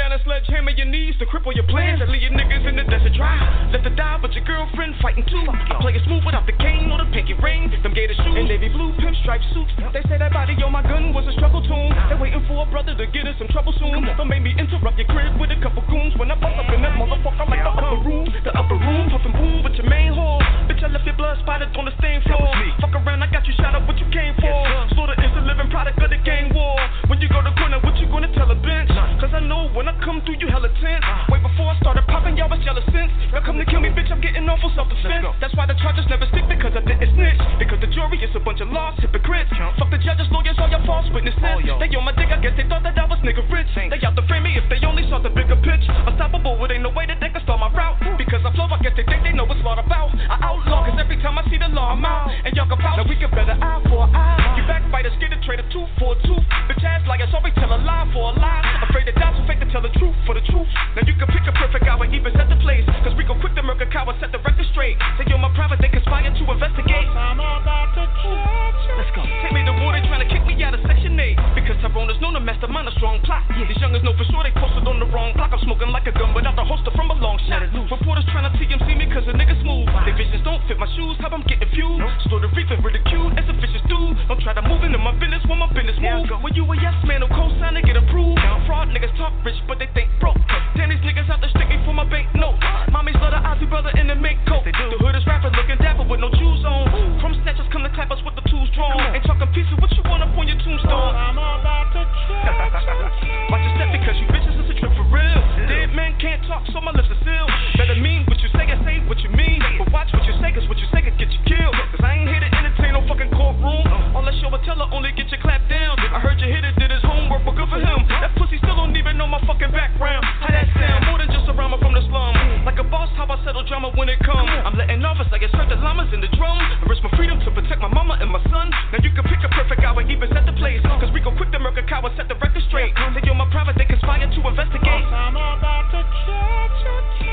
down and sledgehammer your knees to cripple your plans and leave your niggas in the desert dry. Left to die, but your girlfriend fighting too. I play it smooth without the cane or the pinky ring. Them gator shoes and navy blue pimp stripe suits. They say that body on my gun was a struggle tune. They waiting for a brother to get in some trouble soon. Don't make me interrupt your crib with a couple goons. When I bust up in that motherfucker like the upper room, the upper room, puffin' boom with your main whore. Bitch, I left your blood spotted on the stained floor. Fuck around, I got you shot up. What you came for? Slaughter is a living product of the gang war. When you go to corner, what you gonna tell a bench? Cause I know when I come through, you hella tense. Wait before I started popping, y'all was jealous since. Y'all come to kill me, bitch, I'm getting off for self-defense. That's why the charges never stick, because I didn't snitch. Because the jury is a bunch of lost hypocrites. Fuck the judges, lawyers, all your false witnesses. They on my dick, I guess they thought that I was nigga rich. They out to frame me if they only saw the bigger pitch. Unstoppable, it ain't no way that they can start my route. Because I flow, I guess they think they know what's all about. I outlaw, cause every time I see the law, I'm out. And y'all can vouch, now we can better eye for eye. You backbiters, get a trade a two for a two. Bitch ass liars, always tell a lie for a lie. Afraid to die, so fake to tell the truth for the truth. Now you can pick a perfect hour, even set the place. Cause we go quick to murder cower, set the record straight. Say you're my private, they conspire to investigate. I'm about to catch you. Let's go. Take me to war, they trying to kick me out of section eight. Because Tyrone is known to mastermind a strong plot. Yeah. These youngers know for sure they posted on the wrong block. I'm smoking like a gun without the holster from a long shot. Reporters trying to T M C me cause a nigga smooth. Wow. Their visions don't fit my shoes, how I'm getting viewed. Nope. Store the reef and ridiculed as a vicious dude. Don't try to move into my business when my business move. Yeah, when you a yes man who co-sign to get approved. Down fraud niggas talk rich but they think broke. Damn these niggas out there sticking for my bank note. Mommy's love the Ozzy brother in the mink coat. The hood is rapper looking dapper with no shoes on. Chrome snatchers come to clap us with the tools drawn. Ain't talking pieces, what you want up on your tombstone? I'm about to catch you. Watch your step because you bitches is a trip for real. Dead men can't talk so my lips are sealed. Better mean what you say and say what you mean. But watch what you say cause what you say could get you killed. Cause I ain't here to entertain no fucking courtroom. All that show and tell her only get you clapped down. I heard your hitter did his homework but good for him. That pussy still don't even know my fucking background. How that sound? More than just a rhymer from the slum. Like a boss, how I settle drama when it come. I'm letting off as I insert the llamas in the drum. I risk my freedom to protect my mama and my son. Now you can pick a perfect hour, even set the place. Cause we go quick to murder cower, set the record straight. Say you're my private, they conspire to investigate. I'm about to catch you.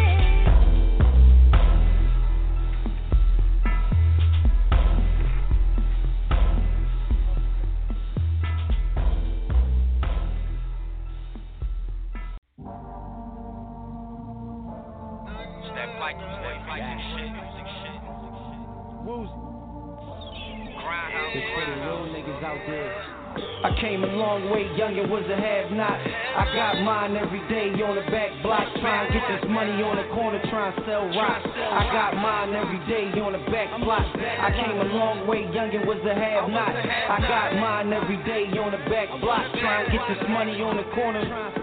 I came a long way, young and was a have-not. I got mine every day on the back block, trying to get this money on the corner, trying to sell rocks. I got mine every day on the back block. I came a long way, young and was a have-not. I got mine every day on the back block, trying to get this money on the corner.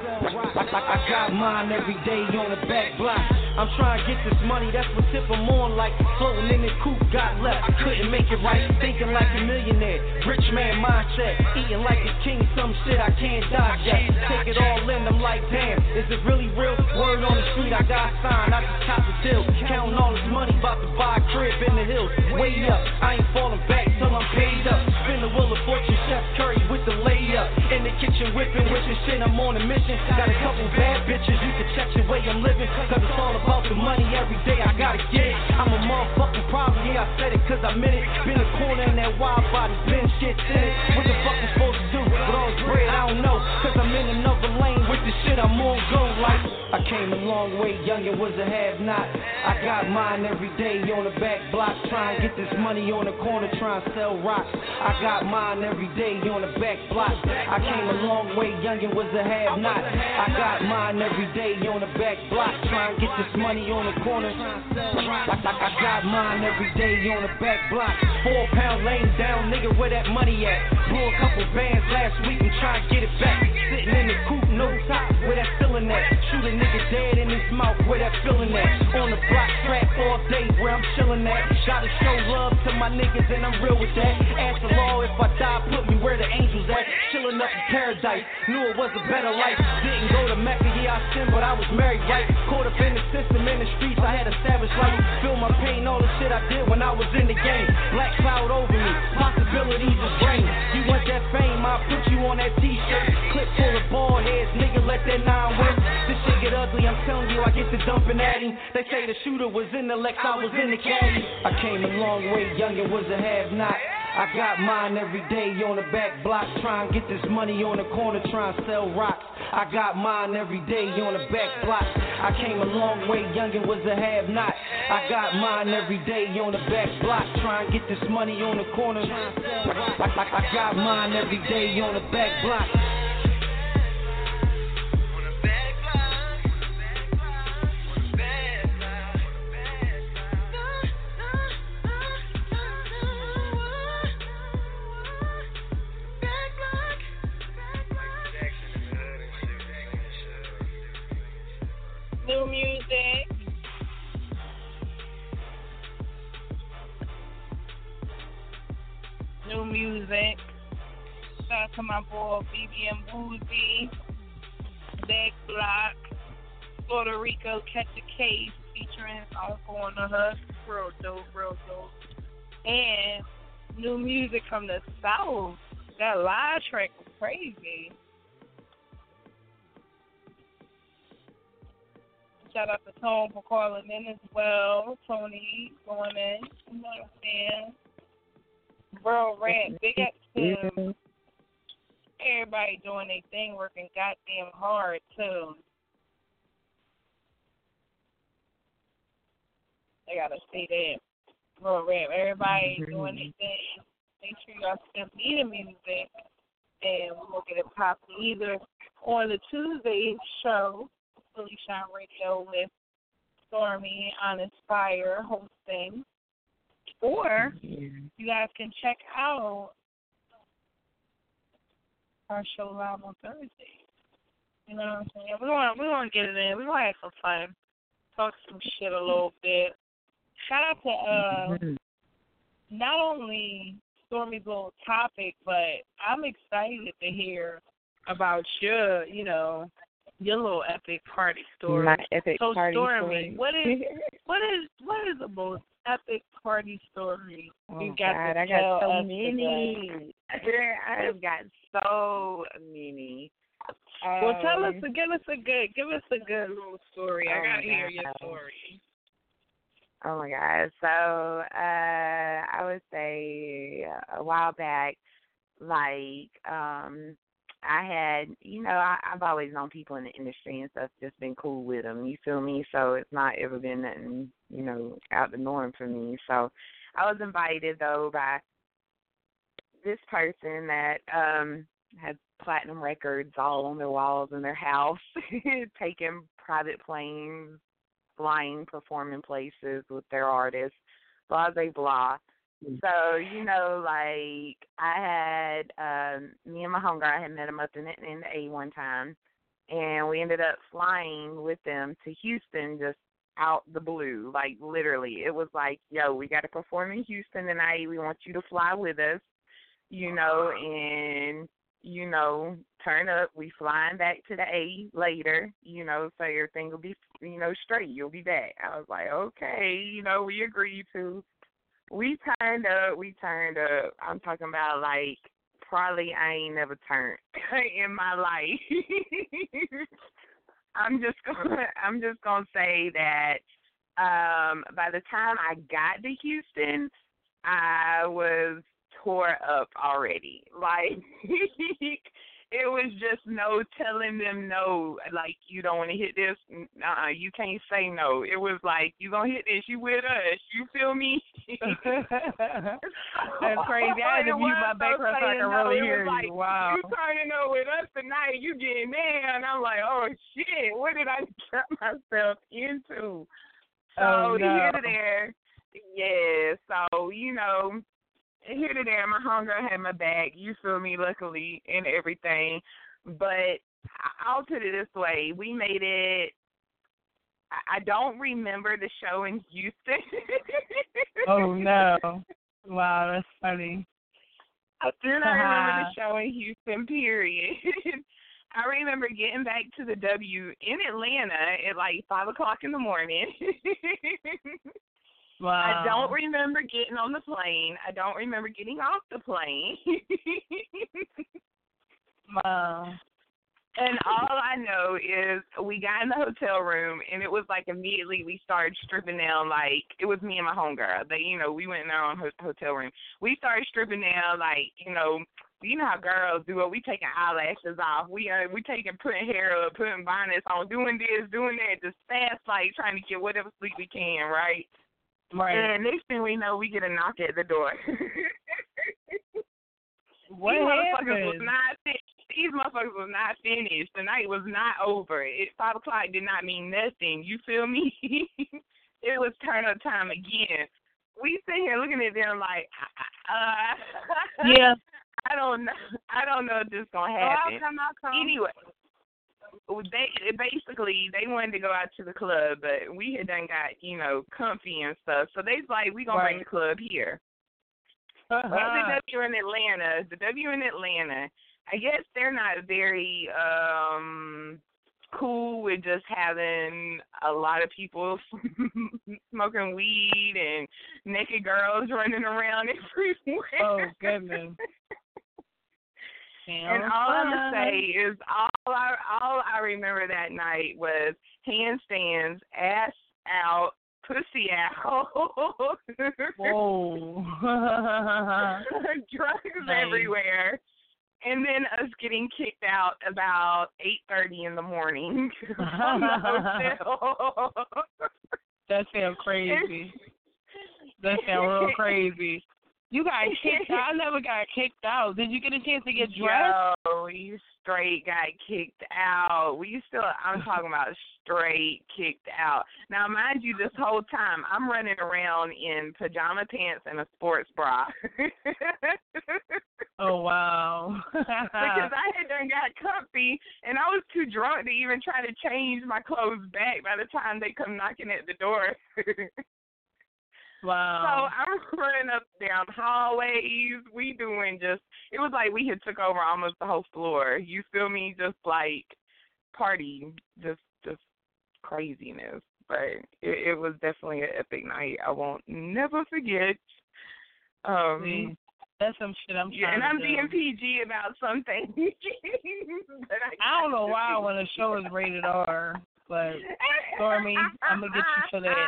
I, I, I got mine every day on the back block. I'm trying to get this money, that's what tip I'm on like. Floating in this coupe, got left, couldn't make it right. Thinking like a millionaire, rich man mindset. Eating like a king, some shit I can't dodge yet. Take it all in, I'm like, damn, is it really real? Word on the street, I got signed, I just cop a deal. Counting all this money, about to buy a crib in the hills. Way up, I ain't falling back till I'm paid up. Spin the wheel of fortune, Chef Curry with the layup. In the kitchen whipping with the shit, I'm on a mission. Got a couple bad bitches, you can check your way I'm living. Cause it's all about the money every day, I gotta get it. I'm a motherfucking problem, yeah, I said it cause I'm in it. Been a corner in that wild body, been shit in it. What the fuck I'm supposed to do with all this bread, I don't know. Cause I'm in another lane with the shit, I'm on go like. I came a long way, young and was a have-not. I got mine every day on the back block, trying to get this money on the corner, trying to sell rocks. I got mine every day on the back block. I came a long way, young and was a have-not. I got mine every day on the back block, trying to get this money on the corner. I, I, I got mine every day on the back block. Four pound laying down, nigga, where that money at? Blew a couple bands last week and trying to get it back. Sitting in the coupe, no top, where that feeling at? Shoot a nigga dead in his mouth, where that feeling at? On the block track all day, where I'm chilling at. Gotta show love to my niggas and I'm real with that. Ask the law if I die, put me where the angels at. Chilling up in paradise, knew it was a better life. Didn't go to Mecca, yeah I sinned, but I was married right. Caught up in the system, in the streets, I had a savage life. Feel my pain, all the shit I did when I was in the game. Black cloud over me, possibilities is rain. You want that fame, I'll put you on that t-shirt. Clip full of ball heads, nigga let that nine win. This shit get ugly, I'm telling you, I get to dumping at him. They say the shooter was in the Lex, I was in the caddy. I came a long way, young and was a have-not. I got mine every day on the back block, trying to get this money on the corner, trying to sell rocks. I got mine every day on the back block. I came a long way, youngin' was a have-not. I got mine every day on the back block. Try and get this money on the corner. I, I, I got mine every day on the back block. New music. New music. Shout out to my boy B B M Boozy, Deck Block, Puerto Rico Catch a Case featuring Uncle on the Hook. Real dope, real dope. And new music from the South. That live track was crazy. Shout out to Tone for calling in as well. Tony going in. You know what I'm saying? Bro, Rant, big up to him. Everybody doing their thing, working goddamn hard, too. I gotta say that. Bro, Rant, everybody mm-hmm. doing their thing. Make sure y'all send me the music, and we'll get it popping either on the Tuesday show, Philly Shine Radio with Stormy on Inspire hosting, or yeah. you guys can check out our show live on Thursday. You know what I'm saying? We want we want to get it in. We want to have some fun, talk some shit a little bit. Shout out to uh, mm-hmm. not only Stormy's little topic, but I'm excited to hear about your, you know, your little epic party story. My epic so party Stormy, story. what is what is what is the most epic party story oh you got God, to I tell got so us many. I've got so many. Um, well, tell us, give us a good, give us a good little story. Oh I gotta hear God. your story. Oh my God! So uh, I would say a while back, like um, I had, you know, I, I've always known people in the industry and stuff, just been cool with them. You feel me? So it's not ever been nothing, you know, out the norm for me. So I was invited though by this person that um, had platinum records all on their walls in their house, taking private planes, flying, performing places with their artists, blah, blah, blah. So, you know, like, I had, um, me and my homegirl, I had met him up in the, in the A one time, and we ended up flying with them to Houston just out the blue. Like, literally, it was like, yo, we got to perform in Houston tonight. We want you to fly with us, you know, and, you know, turn up. We flying back to the A later, you know, so everything will be, you know, straight. You'll be back. I was like, okay, you know, we agreed to. We turned up. We turned up. I'm talking about, like, probably I ain't never turned in my life. I'm just gonna, I'm just gonna say that um, by the time I got to Houston, I was tore up already. Like, it was just no telling them no. Like, you don't want to hit this. Uh-uh, you can't say no. It was like, you gonna hit this. You with us. You feel me? That's crazy. I had to mute my background so I can really hear like, you. Wow. You turning up with us tonight. You getting there. And I'm like, oh, shit. What did I get myself into? So, oh, no. here to there. Yeah. So, you know, here to there, my hunger had my back, you feel me, luckily, and everything. But I'll put it this way. We made it, I don't remember the show in Houston. Oh, no. Wow, that's funny. I do not remember the show in Houston, period. I remember getting back to the W in Atlanta at like five o'clock in the morning. Wow. I don't remember getting on the plane. I don't remember getting off the plane. Wow. And all I know is we got in the hotel room, and it was like immediately we started stripping down. Like, it was me and my homegirl. They, you know, we went in our own ho- hotel room. We started stripping down, like, you know, You know how girls do it. We taking eyelashes off. We uh, we taking putting hair up, putting bonnets on, doing this, doing that, just fast like trying to get whatever sleep we can, right? Right. And next thing we know, we get a knock at the door. What These motherfuckers happened? was not fin- These motherfuckers was not finished. The night was not over. It five o'clock did not mean nothing. You feel me? It was turn up time again. We sit here looking at them like, uh, yeah. I don't know. I don't know if this is gonna Oh, happen. I'll come, I'll come. Anyway, they basically they wanted to go out to the club, but we had done got you know comfy and stuff. So they's like, we gonna Right. bring the club here. Uh-huh. Well, the W in Atlanta, the W in Atlanta, I guess they're not very um cool with just having a lot of people smoking weed and naked girls running around everywhere. Oh, goodness. And all I'm gonna say is all I all I remember that night was handstands, ass out, pussy out. Whoa. Drugs Nice. everywhere. And then us getting kicked out about eight thirty in the morning from the hotel. That sounds crazy. That sounds real crazy. You got kicked out. I never got kicked out. Did you get a chance to get dressed? Yo, you straight got kicked out. We still, I'm talking about straight kicked out. Now, mind you, this whole time, I'm running around in pajama pants and a sports bra. Oh, wow. Because I had done got comfy, and I was too drunk to even try to change my clothes back by the time they come knocking at the door. Wow. So I'm running up down hallways. We doing just, it was like we had took over almost the whole floor. You feel me? Just like party, just just craziness. But it, it was definitely an epic night. I won't never forget. Um, See, that's some shit I'm trying yeah, and to I'm do. being P G about something. I don't know why when the show is rated R, but Stormy, I'm gonna get you for that.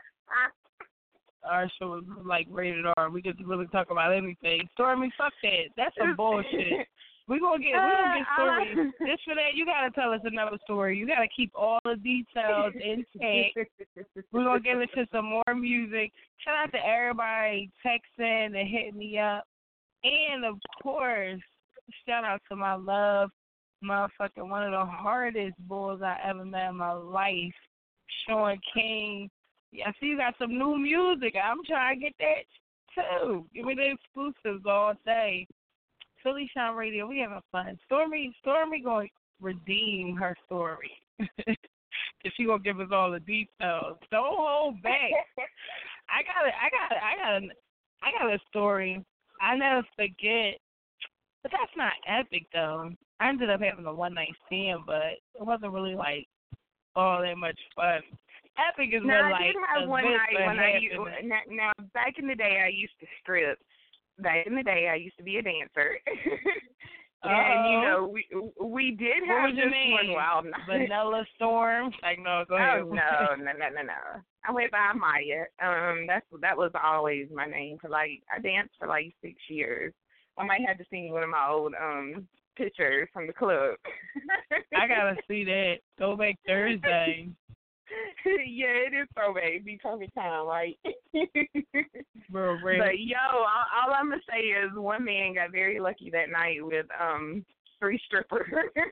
Our show is like rated R. We get to really talk about anything. Stormy, fuck that. That's some bullshit. We gonna get we gonna get stories. This for that, you gotta tell us another story. You gotta keep all the details intact. We're gonna get into some more music. Shout out to everybody texting and hitting me up. And of course, shout out to my love, motherfucking one of the hardest bulls I ever met in my life, Sean King. Yeah, I see you got some new music. I'm trying to get that too. Give me the exclusives all day. Philly Shine Radio, we having fun. Stormy, Stormy going to redeem her story. She gonna give us all the details. Don't hold back. I got it. I got it. I got a, I got a story. I never forget, but that's not epic though. I ended up having a one night stand, but it wasn't really like all that much fun. Epic is now, when I like did have events one night are when I happening. used, now, now back in the day I used to strip. Back in the day I used to be a dancer. And you know we we did What have was your this name? one wild night. Vanilla Storm. Like no, go ahead. Oh no, no, no, no, no. I went by Maya. Um, that's that was always my name for like I danced for like six years. I might have to see one of my old um pictures from the club. I gotta see that. Throwback Thursday. Yeah, it is throwback. Be perfect time, right? Bro, real. But yo, all, all I'm gonna say is one man got very lucky that night with um three strippers.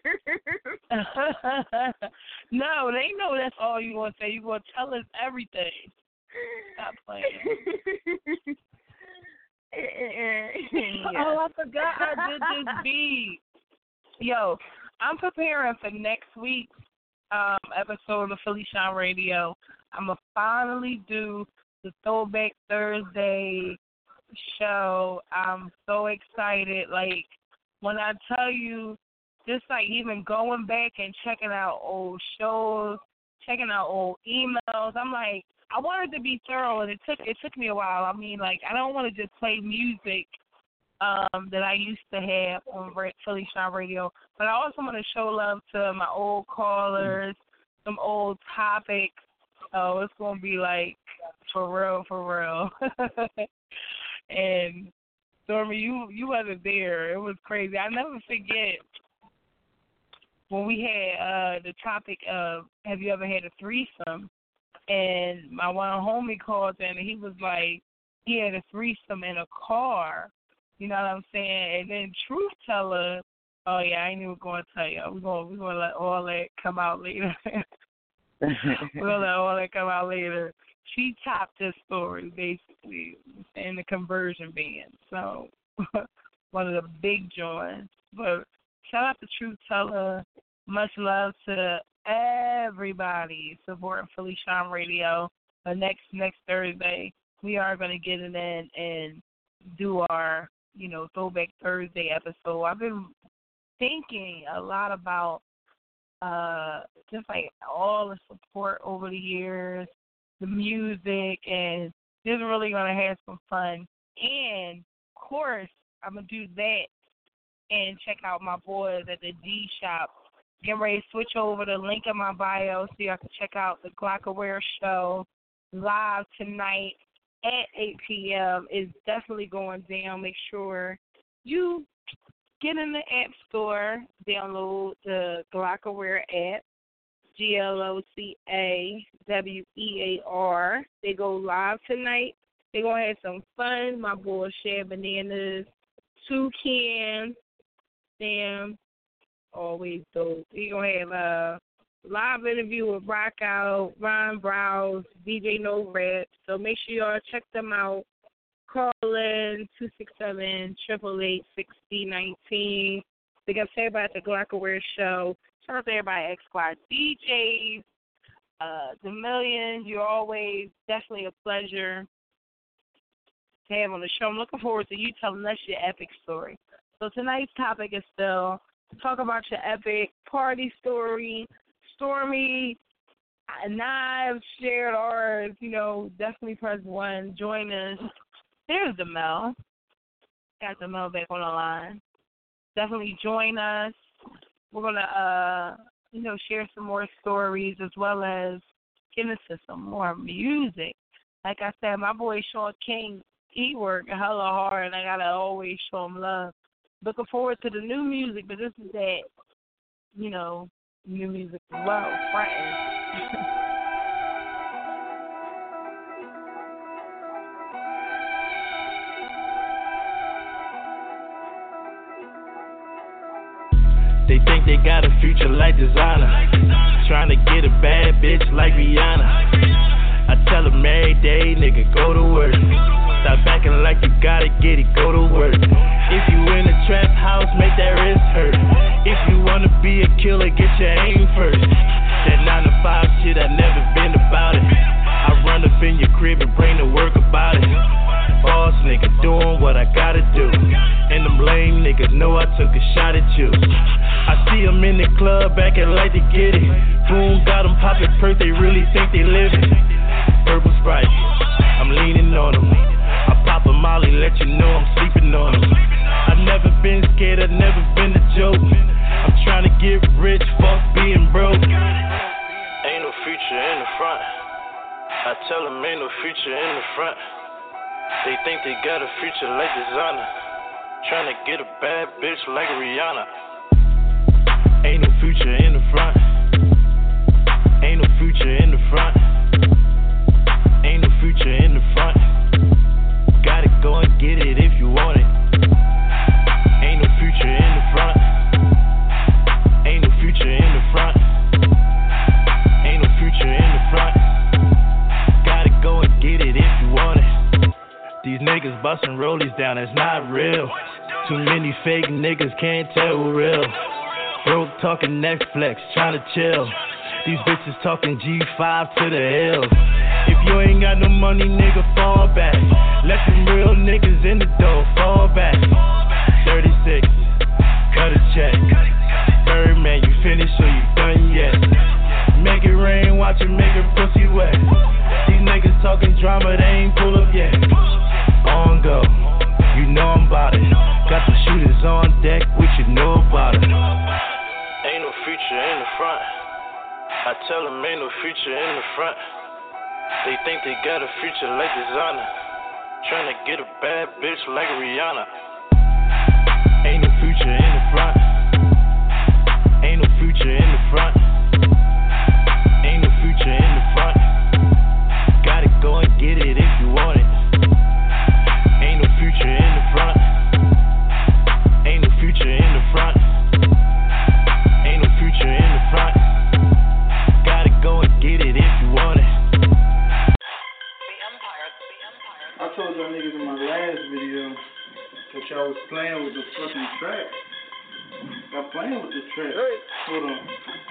No, they know that's all you gonna say. You gonna tell us everything. Stop playing. Yeah. Oh, I forgot I did this beat. Yo, I'm preparing for next week's um, episode of Philly Shine Radio. I'm going to finally do the Throwback Thursday show. I'm so excited. Like, when I tell you, just like even going back and checking out old shows, checking out old emails, I'm like, I wanted to be thorough, and it took it took me a while. I mean, like, I don't want to just play music um, that I used to have on Philly Shine Radio, but I also want to show love to my old callers, some old topics. Oh, it's going to be, like, for real, for real. And Stormy, you you wasn't there. It was crazy. I never forget when we had uh, the topic of have you ever had a threesome, and my one homie called in and he was like he had a threesome in a car. You know what I'm saying? And then Truth Teller, oh yeah, I ain't even going to tell you. We're going we're gonna let all that come out later. We're gonna let all that come out later. She topped this story basically in the conversion band. So one of the big joints. But shout out to Truth Teller. Much love to everybody supporting Philly Shine Radio. The next next Thursday we are gonna get it in and do our, you know, Throwback Thursday episode. I've been thinking a lot about uh, just like all the support over the years, the music, and just really going to have some fun. And, of course, I'm going to do that and check out my boys at the D Shop. Getting ready to switch over the link in my bio so y'all can check out the Glockaware show live tonight at eight p.m. It's definitely going down. Make sure you get in the App Store, download the Glockaware app, G L O C A W E A R. They go live tonight. They're going to have some fun. My boy Shad Bananas, Toucan, Sam, always dope. They're going to have a live interview with Rock Out, Ron Browse, D J No Rap. So make sure y'all check them out. Call in two six seven, eight eight eight, six zero one nine. Big up to everybody at the Glockaware show. Shout out to everybody at X-Squad D Js. Uh, the Millions, you're always definitely a pleasure to have on the show. I'm looking forward to you telling us your epic story. So tonight's topic is still talk about your epic party story. Stormy and I've shared ours, you know, definitely press one. Join us. There's Demel. Got Demel back on the line. Definitely join us. We're going to, uh, you know, share some more stories as well as get into some more music. Like I said, my boy Sean King, he worked hella hard, and I got to always show him love. Looking forward to the new music, but this is that, you know, new music as well, frontin'. They think they got a future like designer, trying to get a bad bitch like Rihanna. I tell them every day, nigga, go to work. Stop acting like you gotta get it, go to work. If you in a trap house, make that wrist hurt. If you wanna be a killer, get your aim first. That nine to five shit, I never been about it. I run up in your crib and bring the work about it. Boss nigga doing what I gotta do. And them lame niggas know I took a shot at you. I see them in the club acting like they get it. Boom, got them poppin' perk, they really think they living. Purple Sprite, I'm leaning on them. I pop a molly, let you know I'm sleeping on them. I've never been scared, I've never been a joke. I'm trying to get rich, fuck being broke. Ain't no future in the front. I tell them ain't no future in the front. They think they got a future like designer, trying to get a bad bitch like Rihanna. Ain't no future in the front. Ain't no future in the front. Ain't no future in the front. Gotta go and get it if you want it. Ain't no future in the front. Ain't no future in the front. Ain't no future in the front. Gotta go and get it if you want it. These niggas bustin' rollies down, it's not real. Too many fake niggas can't tell who real. Broke talking Netflix, tryna chill. These bitches talking G five to the hills. If you ain't got no money, nigga, fall back. Let them real niggas in the door, fall back. thirty-six, cut a check. Birdman, you finished or you done yet? Make it rain, watch it make her pussy wet. These niggas talking drama, they ain't pull up yet. On go, you know I'm bout it. Got the shooters on deck, what you know about it. Ain't no future in the front. I tell them ain't no future in the front. They think they got a future like designer, trying to get a bad bitch like Rihanna. future in the front. Ain't no future in the front. Ain't no future in the front. Gotta go and get it if you want it. Ain't no future in the front. Ain't no future in the front. Ain't no future in the front. Gotta go and get it if you want it. I told y'all niggas in my last video that y'all was playing with the fucking track. Y'all playing with the track. Hold on.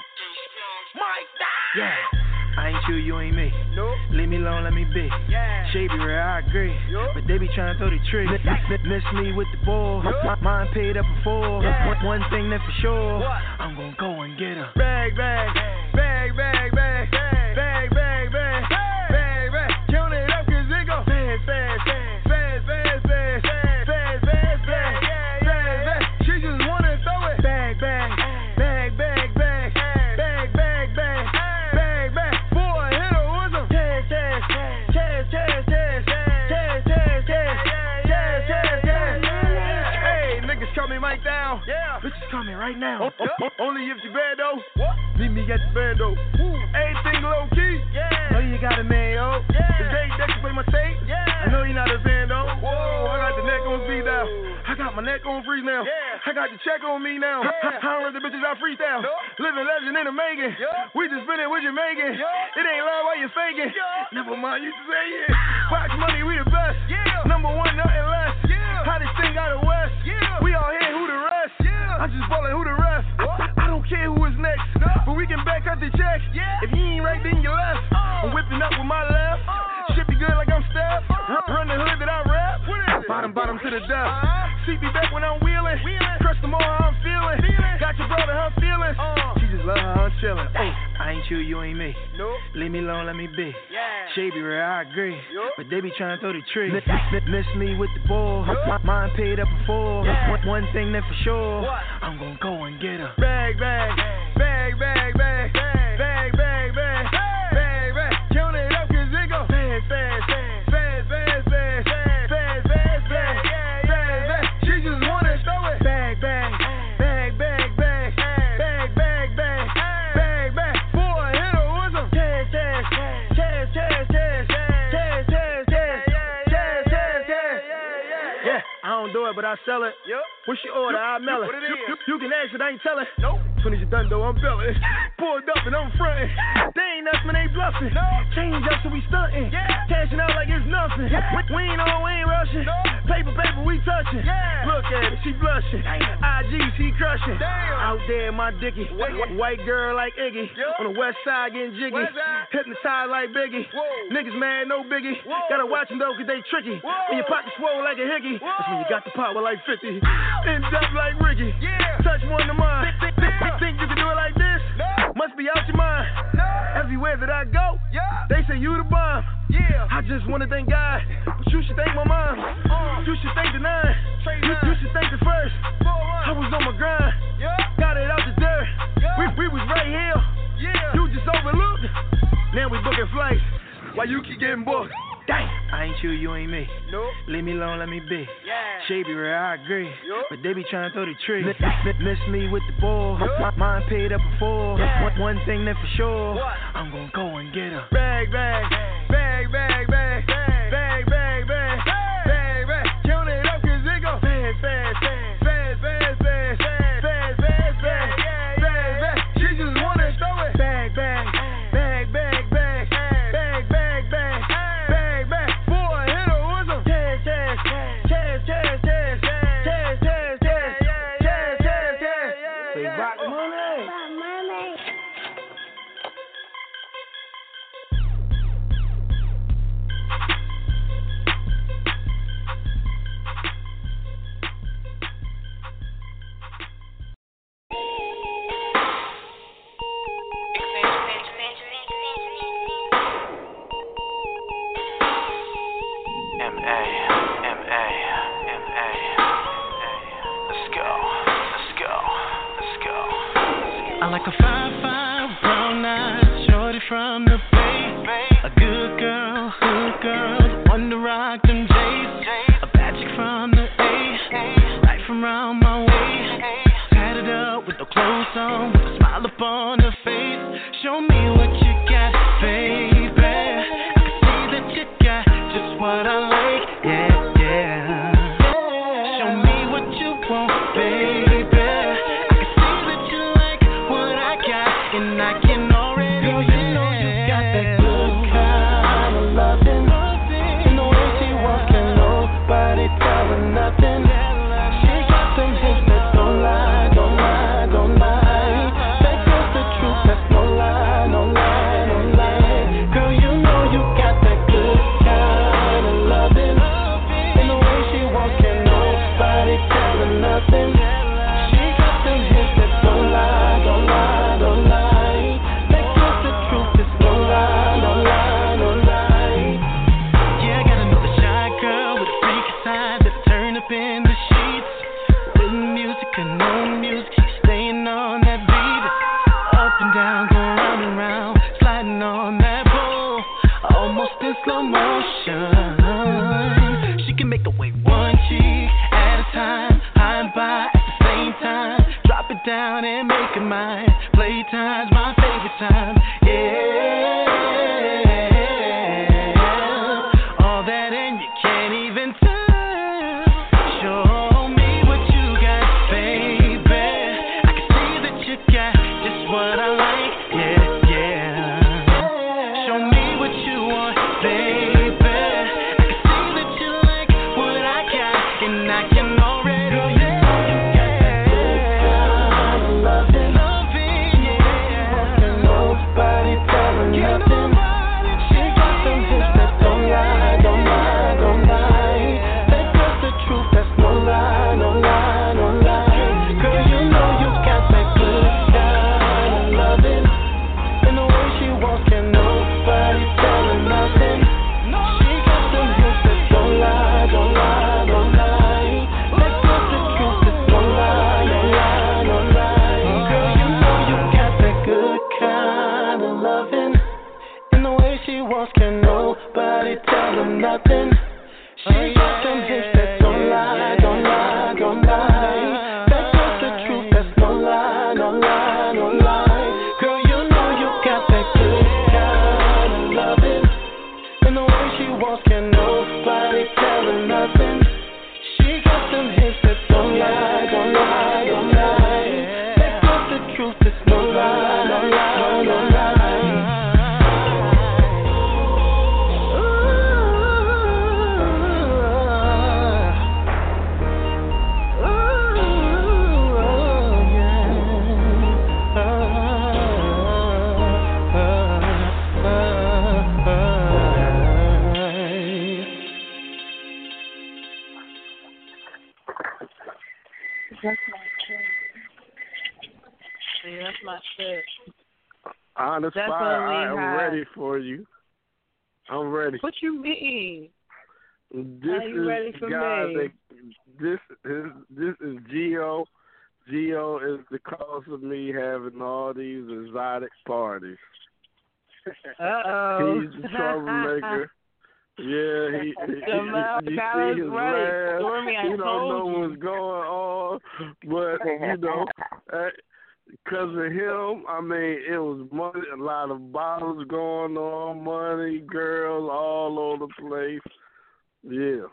Yeah, I ain't you, you ain't me. Nope. Leave me alone, let me be. Yeah. Shady rare, I agree. Yep. But they be trying to throw the trick. Miss me with the ball. Yep. Mine paid up before. Yeah. One, one thing that for sure. What? I'm gonna go and get her. Bag, bag, bag, bag, bag, bag, bag, bag, bag, bag, bag. Count it up 'cause it go fast, fast, fast, fast, fast, fast, fast, fast, fast, fast, fast. She just wanna throw it. Bag, bag, bag, bag, bag, bag, bag, bag. Down. Yeah. Bitches coming right now. Oh, oh, only if you bad though. What? Meet me at the bando. Everything low key. Yeah. Know you got a man, yo. Yeah. The day that you play my tape. Yeah. I know you're not a fan though. Whoa. I got the neck on speed now. I got my neck on freeze now. Yeah. I got the check on me now. Yeah. I don't run the bitches I freestyle. No. Living legend in the making. Yeah. We just spinning with your making. Yeah. It ain't love while you faking. Yeah. Never mind, you say it. Watch money, we the best. Yeah. Number one, nothing less. Yeah. Hottest thing out of West. Yeah. We all here, who the rest? Yeah. I'm just ballin', who the rest? What? I don't care who is next, no. But we can back up the checks. Yeah. If you ain't right, then you left. Oh. I'm whipping up with my left. Oh. Shit be good like I'm Steph. Oh. Run the hood that I rap. What is it? Bottom, bottom to the death. Uh-huh. See me back when I'm wheeling. Wheeling. Crush them all how I'm feeling. feeling. Got your brother, her feelings. Uh. She just love how I'm chillin'. Hey, I ain't you, you ain't me. Nope. Leave me alone, let me be. Yeah. Shady rare, I agree. Yep. But they be trying to throw the trick. Miss me with the ball. Yep. Mine paid up before. Yeah. One, one thing that for sure. What? I'm gonna go and get her. Bag, bag, bag, bag, bag, bag, bag, bag, bag, bag, bag. Count it up 'cause it go fast, fast, fast, fast, fast, fast, fast, fast, fast, fast, fast. She just wanna throw it. Bag, bag, bag, bag, bag, bag, bag, bag, bag, bag. Before I hit her with some cash, cash, cash, cash, cash, cash, cash, cash, cash, cash, cash. Yeah, I don't do it, but I sell it. Yep. What's your order? I'll mail it. You, you, you can ask, but I ain't telling. Nope. Soon as you done though, I'm belling. Pulled up and I'm frontin'. They ain't us, man, they bluffing. No. Change up so we stuntin'. Yeah. Cashing out like it's nothing. Yeah. We, we ain't on, we ain't rushing. No. Paper, paper, we touching. Yeah. Look at it, she blushing. I Gs, he crushing. Damn. Out there, my dicky. White, white girl like Iggy. Yep. On the west side getting jiggy. Hypnotized like Biggie. Whoa. Niggas mad, no biggie. Whoa. Gotta watch them though, 'cause they tricky. Whoa. When your pocket swole like a hickey. Whoa. That's when you got the power like fifty. In depth like Ricky. Yeah. Touch one of mine. Think, think, think, think you can do it like this? No. Must be out your mind. No. Everywhere that I go, yeah. They say you the bomb. Yeah. I just wanna thank God, but you should thank my mom. Uh. You should thank the nine. You, you should thank the first. I was on my grind. Yeah. Got it out the dirt. Yeah. We, we was right here. Yeah. You just overlooked. Now we booking flights while you keep getting booked. Dang. I ain't you, you ain't me. Nope. Leave me alone, let me be. Yeah. Shady rare, I agree. Yep. But they be trying to throw the trick. Miss, miss me with the ball. Yep. Mine paid up before. Yeah. One, one thing that for sure. What? I'm gonna go and get her. Bag, bag, bag, bag, bag, bag, bag, bag, bag, bag, bag. Count it up 'cause it go fast, fast, fast, fast, fast, fast, fast, fast, fast, fast, fast. She just wanna throw it. Bag, bag, bag, bag, bag, bag, bag, bag. Like a fine, fine, brown-eyed shorty from the Bay. A good girl, good girl, one to rock them J's. A bad chick from the A, right from round my way. yeah, yeah. Show me what you want, baby. I can see that you like what I got, and I can already Girl, you know you got that good kind of loving. And the way she walks, can nobody tell her nothing. She got them hips that don't lie, don't lie, don't lie. That girl's the truth, that's no lie, no lie, no lie. Girl, you know you got that good kind of loving. And the way she walks, can nobody tell her nothing. She got them hips that don't lie, don't lie, don't lie. That girl's the truth, it's no lie, no lie, no lie. Yeah, I gotta know the shy girl with a freaky side that turn up in the sheets. With music and no music, she's staying on that beat. Up and down, going round and round, sliding on that pole, almost in slow motion. She can make her way one cheek at a time, high and by at the same time. Drop it down and make it mine. Playtime's my favorite time, yeah. All that and you can't even tell. Show me what you got, baby. I can see that you got just what I like, yeah, yeah. Show me what you want, baby. I can see that you like what I got, and I can already Girl, you know you got that good kind of loving. Loving, yeah. Can nobody tell her nothing. She got some hips that don't lie, don't lie, don't lie. That girl's the truth, that's no lie, no lie, no lie. Girl, you know you got that good kind of loving. And the way she walks, can nobody tell her nothing. She got some hips that don't lie, don't lie, don't lie. That girl's the truth, that's no lie, no lie, no lie. Girl, you know you got that good kind of loving. And the way she walks, can nobody tell her nothing. She got some hips that don't lie, don't lie, don't lie. That girl's the truth, that's no lie, no lie, no lie. Girl, you know you got that good kind of loving. And the way she walks, can nobody tell her nothing. She got some hips that don't lie, don't lie, don't lie. That girl's the truth, that's no lie, no lie, no lie. That's my shit. See, that's my shit. On the spot, Definitely I am hot. ready for you. I'm ready. What you mean? This Are you is ready for guy me? that this is this is Gio. Gio is the cause of me having all these exotic parties. Uh-oh. He's the troublemaker. Yeah, he, he, Jamal you got see us his right. laugh. Stormy, I You don't told know you. what's going on, but you know, because of him, I mean, it was money, a lot of bottles going on, money, girls all over the place. Yeah.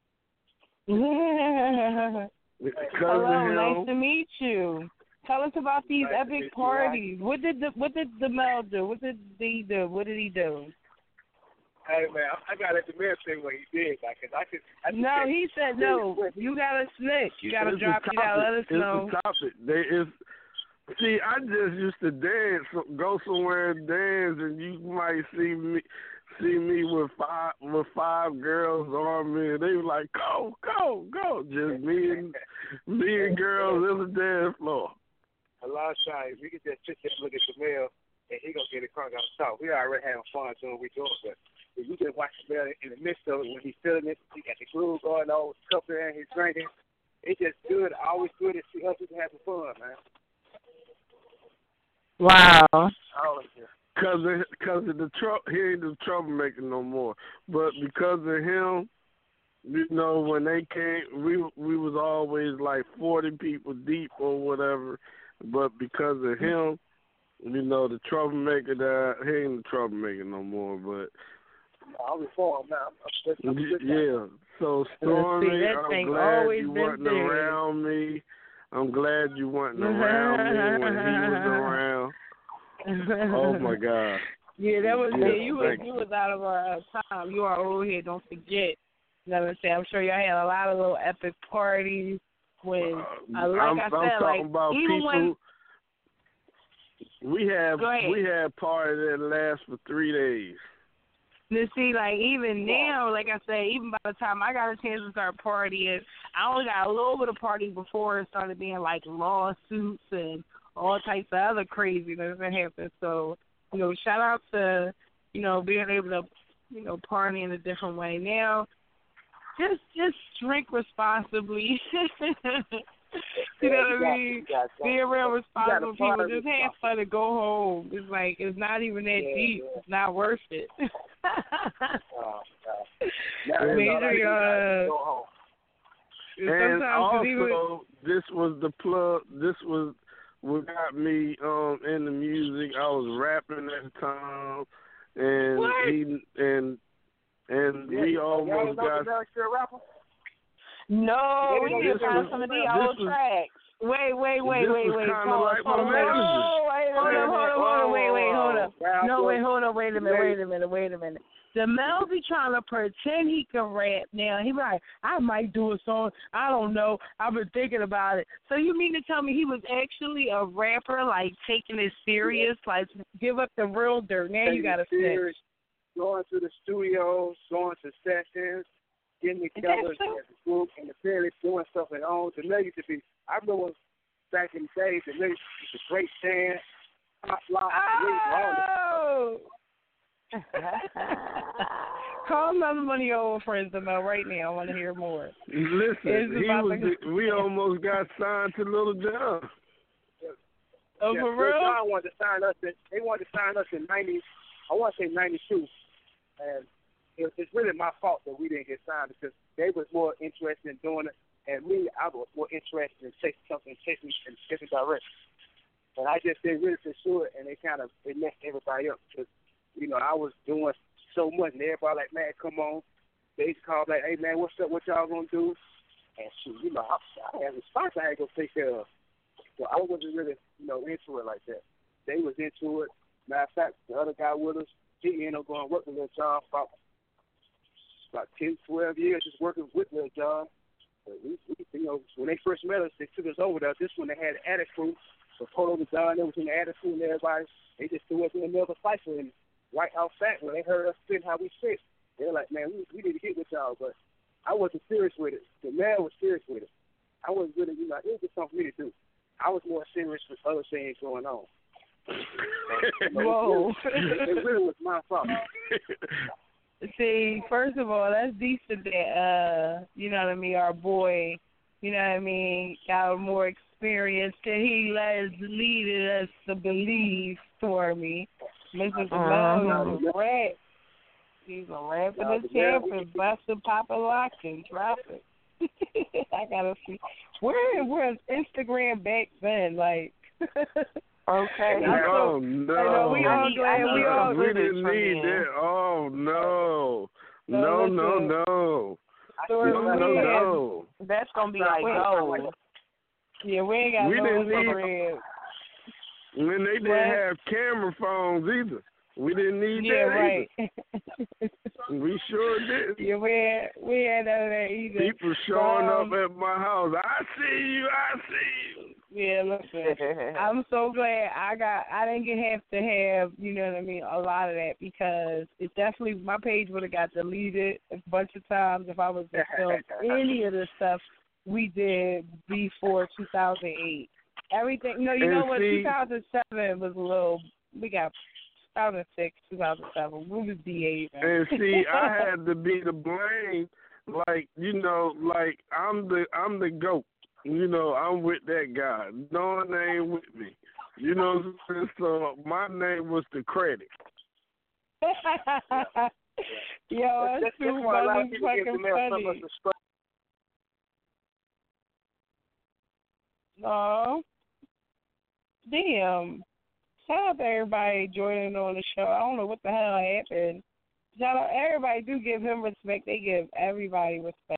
Because Hello, of him. nice to meet you. Tell us about these Nice to epic meet you. parties. What did the what did the Mel do? What did he do? What did he do? Hey man, I, I gotta let the man say what he did, like, 'cause I could. I could No, say- he said no. You gotta snitch. You gotta It's drop the it out. topic. Let us it's know. the topic. They is see. I just used to dance, so go somewhere and dance, and you might see me, see me with five with five girls on me, and they were like, "Go, go, go!" Just me and me and girls in the dance floor. A lot of times we can just sit there and look at the mail, and he gonna get it crunk out the top. We already having fun doing what we doing, but if you just watch the mail in the midst of it when he's feeling it, he got the groove going on, his cup there, and he's drinking. It's just good. Always good to see us people having fun, man. Wow. All of you. Cause of, cause of the trouble, he ain't the troublemaker no more. But because of him, you know, when they came, we we was always like forty people deep or whatever. But because of him, you know, the troublemaker that he ain't the troublemaker no more. But I'm reformed now. I'm, I'm, I'm good now. Yeah. So Stormy, See, that I'm thing glad always you been wasn't there. around me. I'm glad you wasn't around me when he was around. Oh my God. Yeah, that was Yeah, yeah, you was thank you was out of our time. You are old here, don't forget. You know what I'm saying? I'm sure y'all had a lot of little epic parties when uh, like I'm, I I'm said, talking like about even people. when we have Go ahead. we have parties that last for three days. You see, like, even now, like I said, even by the time I got a chance to start partying, I only got a little bit of partying before it started being, like, lawsuits and all types of other craziness that happened. So, you know, shout out to, you know, being able to, you know, party in a different way. Now, just just drink responsibly. You know what I mean? Be around responsible people. Just have fun and go home. It's like, it's not even that Yeah, deep. yeah. It's not worth it. Oh, God. Major, uh, And sometimes it's even- also, this was the plug. This was what got me um in the music. I was rapping at the time, and What? he and and Yeah, we y'all almost know got. the Nashville rapper? No, we This need to find was- some of the this old was- tracks. Wait, wait, wait, this wait, was wait. kinda Pause, like my pause. message. Oh, wait, hold up, hold up, hold up. Wait, wait, hold up. Oh, No, wait, hold up. Wait a minute, wait a minute, wait a minute. The Mel be trying to pretend he can rap now. He be like, I might do a song. I don't know. I've been thinking about it. So you mean to tell me he was actually a rapper, like taking it serious, like give up the real dirt? Now you got to snitch. Going to the studios, going to sessions, getting together That's so- as a group, and the parents doing stuff at home. The Mel used to be, I remember back in the days, the Mel used to be a great stand, pop lock, Oh! Call another one of your old friends about right now. I want to hear more. Listen, It's he about was. to- We almost got signed to Little John. Oh, yeah, for Lil real? Jon wanted to sign us. In, they wanted to sign us in ninety. I want to say ninety-two, and it, it's really my fault that we didn't get signed because they was more interested in doing it, and me, I was more interested in taking something, taking in different direction. And I just didn't really pursue it, and they kind of they messed everybody up because you know I was doing so much, and everybody like, man, come on. They used to call like, hey man, what's up? What y'all gonna do? And shoot, you know, I, I had a response I had to go take care of. So I wasn't really, you know, into it like that. They was into it. Matter of fact, the other guy with us, he ended up going to work with Lil Jon for about, about ten, twelve years, just working with Lil Jon. But we, we, you know, when they first met us, they took us over there. This one they had an attic crew. So Polo was down there within the attic crew and everybody. They just threw us in the middle of a cipher in White House Back when they heard us spit how we spit. They were like, man, we, we need to get with y'all. But I wasn't serious with it. The man was serious with it. I wasn't really, you know, it was just something for me to do. I was more serious with other things going on. So, Whoa. It really, it really was my fault. See, first of all, that's decent that, uh, you know what I mean, our boy, you know what I mean, got more experience that he led, leaded us to believe, Stormy. Mister Jamel, he's a rap. He's a rap in the champ and busting, popping, locking, dropping. I gotta see. Where was Instagram back then? Like, okay. Oh so, no! I know, we all glad we all we didn't need that. Oh no! No, no, no! So No, no, no! That's gonna be like gold. Yeah, we ain't got We no didn't need- Instagram. When they didn't What? have camera phones either. We didn't need Yeah, that right. either. We sure did. Yeah, we had, we had none of that either. People showing Um, up at my house. I see you. I see you. Yeah, listen, I'm so glad I got, I didn't get have to have, you know what I mean, a lot of that because it definitely, my page would have got deleted a bunch of times if I was to film any of the stuff we did before two thousand eight. Everything, you know, you And know what, see- two thousand seven was a little, we got two thousand six, two thousand seven, we was behaving. And see, I had to be the blame. Like, you know, like I'm the I'm the goat. You know, I'm with that guy. No one ain't with me. You know what I'm saying? So my name was the credit. Yo, that's too why a lot of fucking people give the man so much funny. respect. No. Damn. Shout out to everybody joining on the show. I don't know what the hell happened. shout out, everybody do give him respect. They give everybody respect.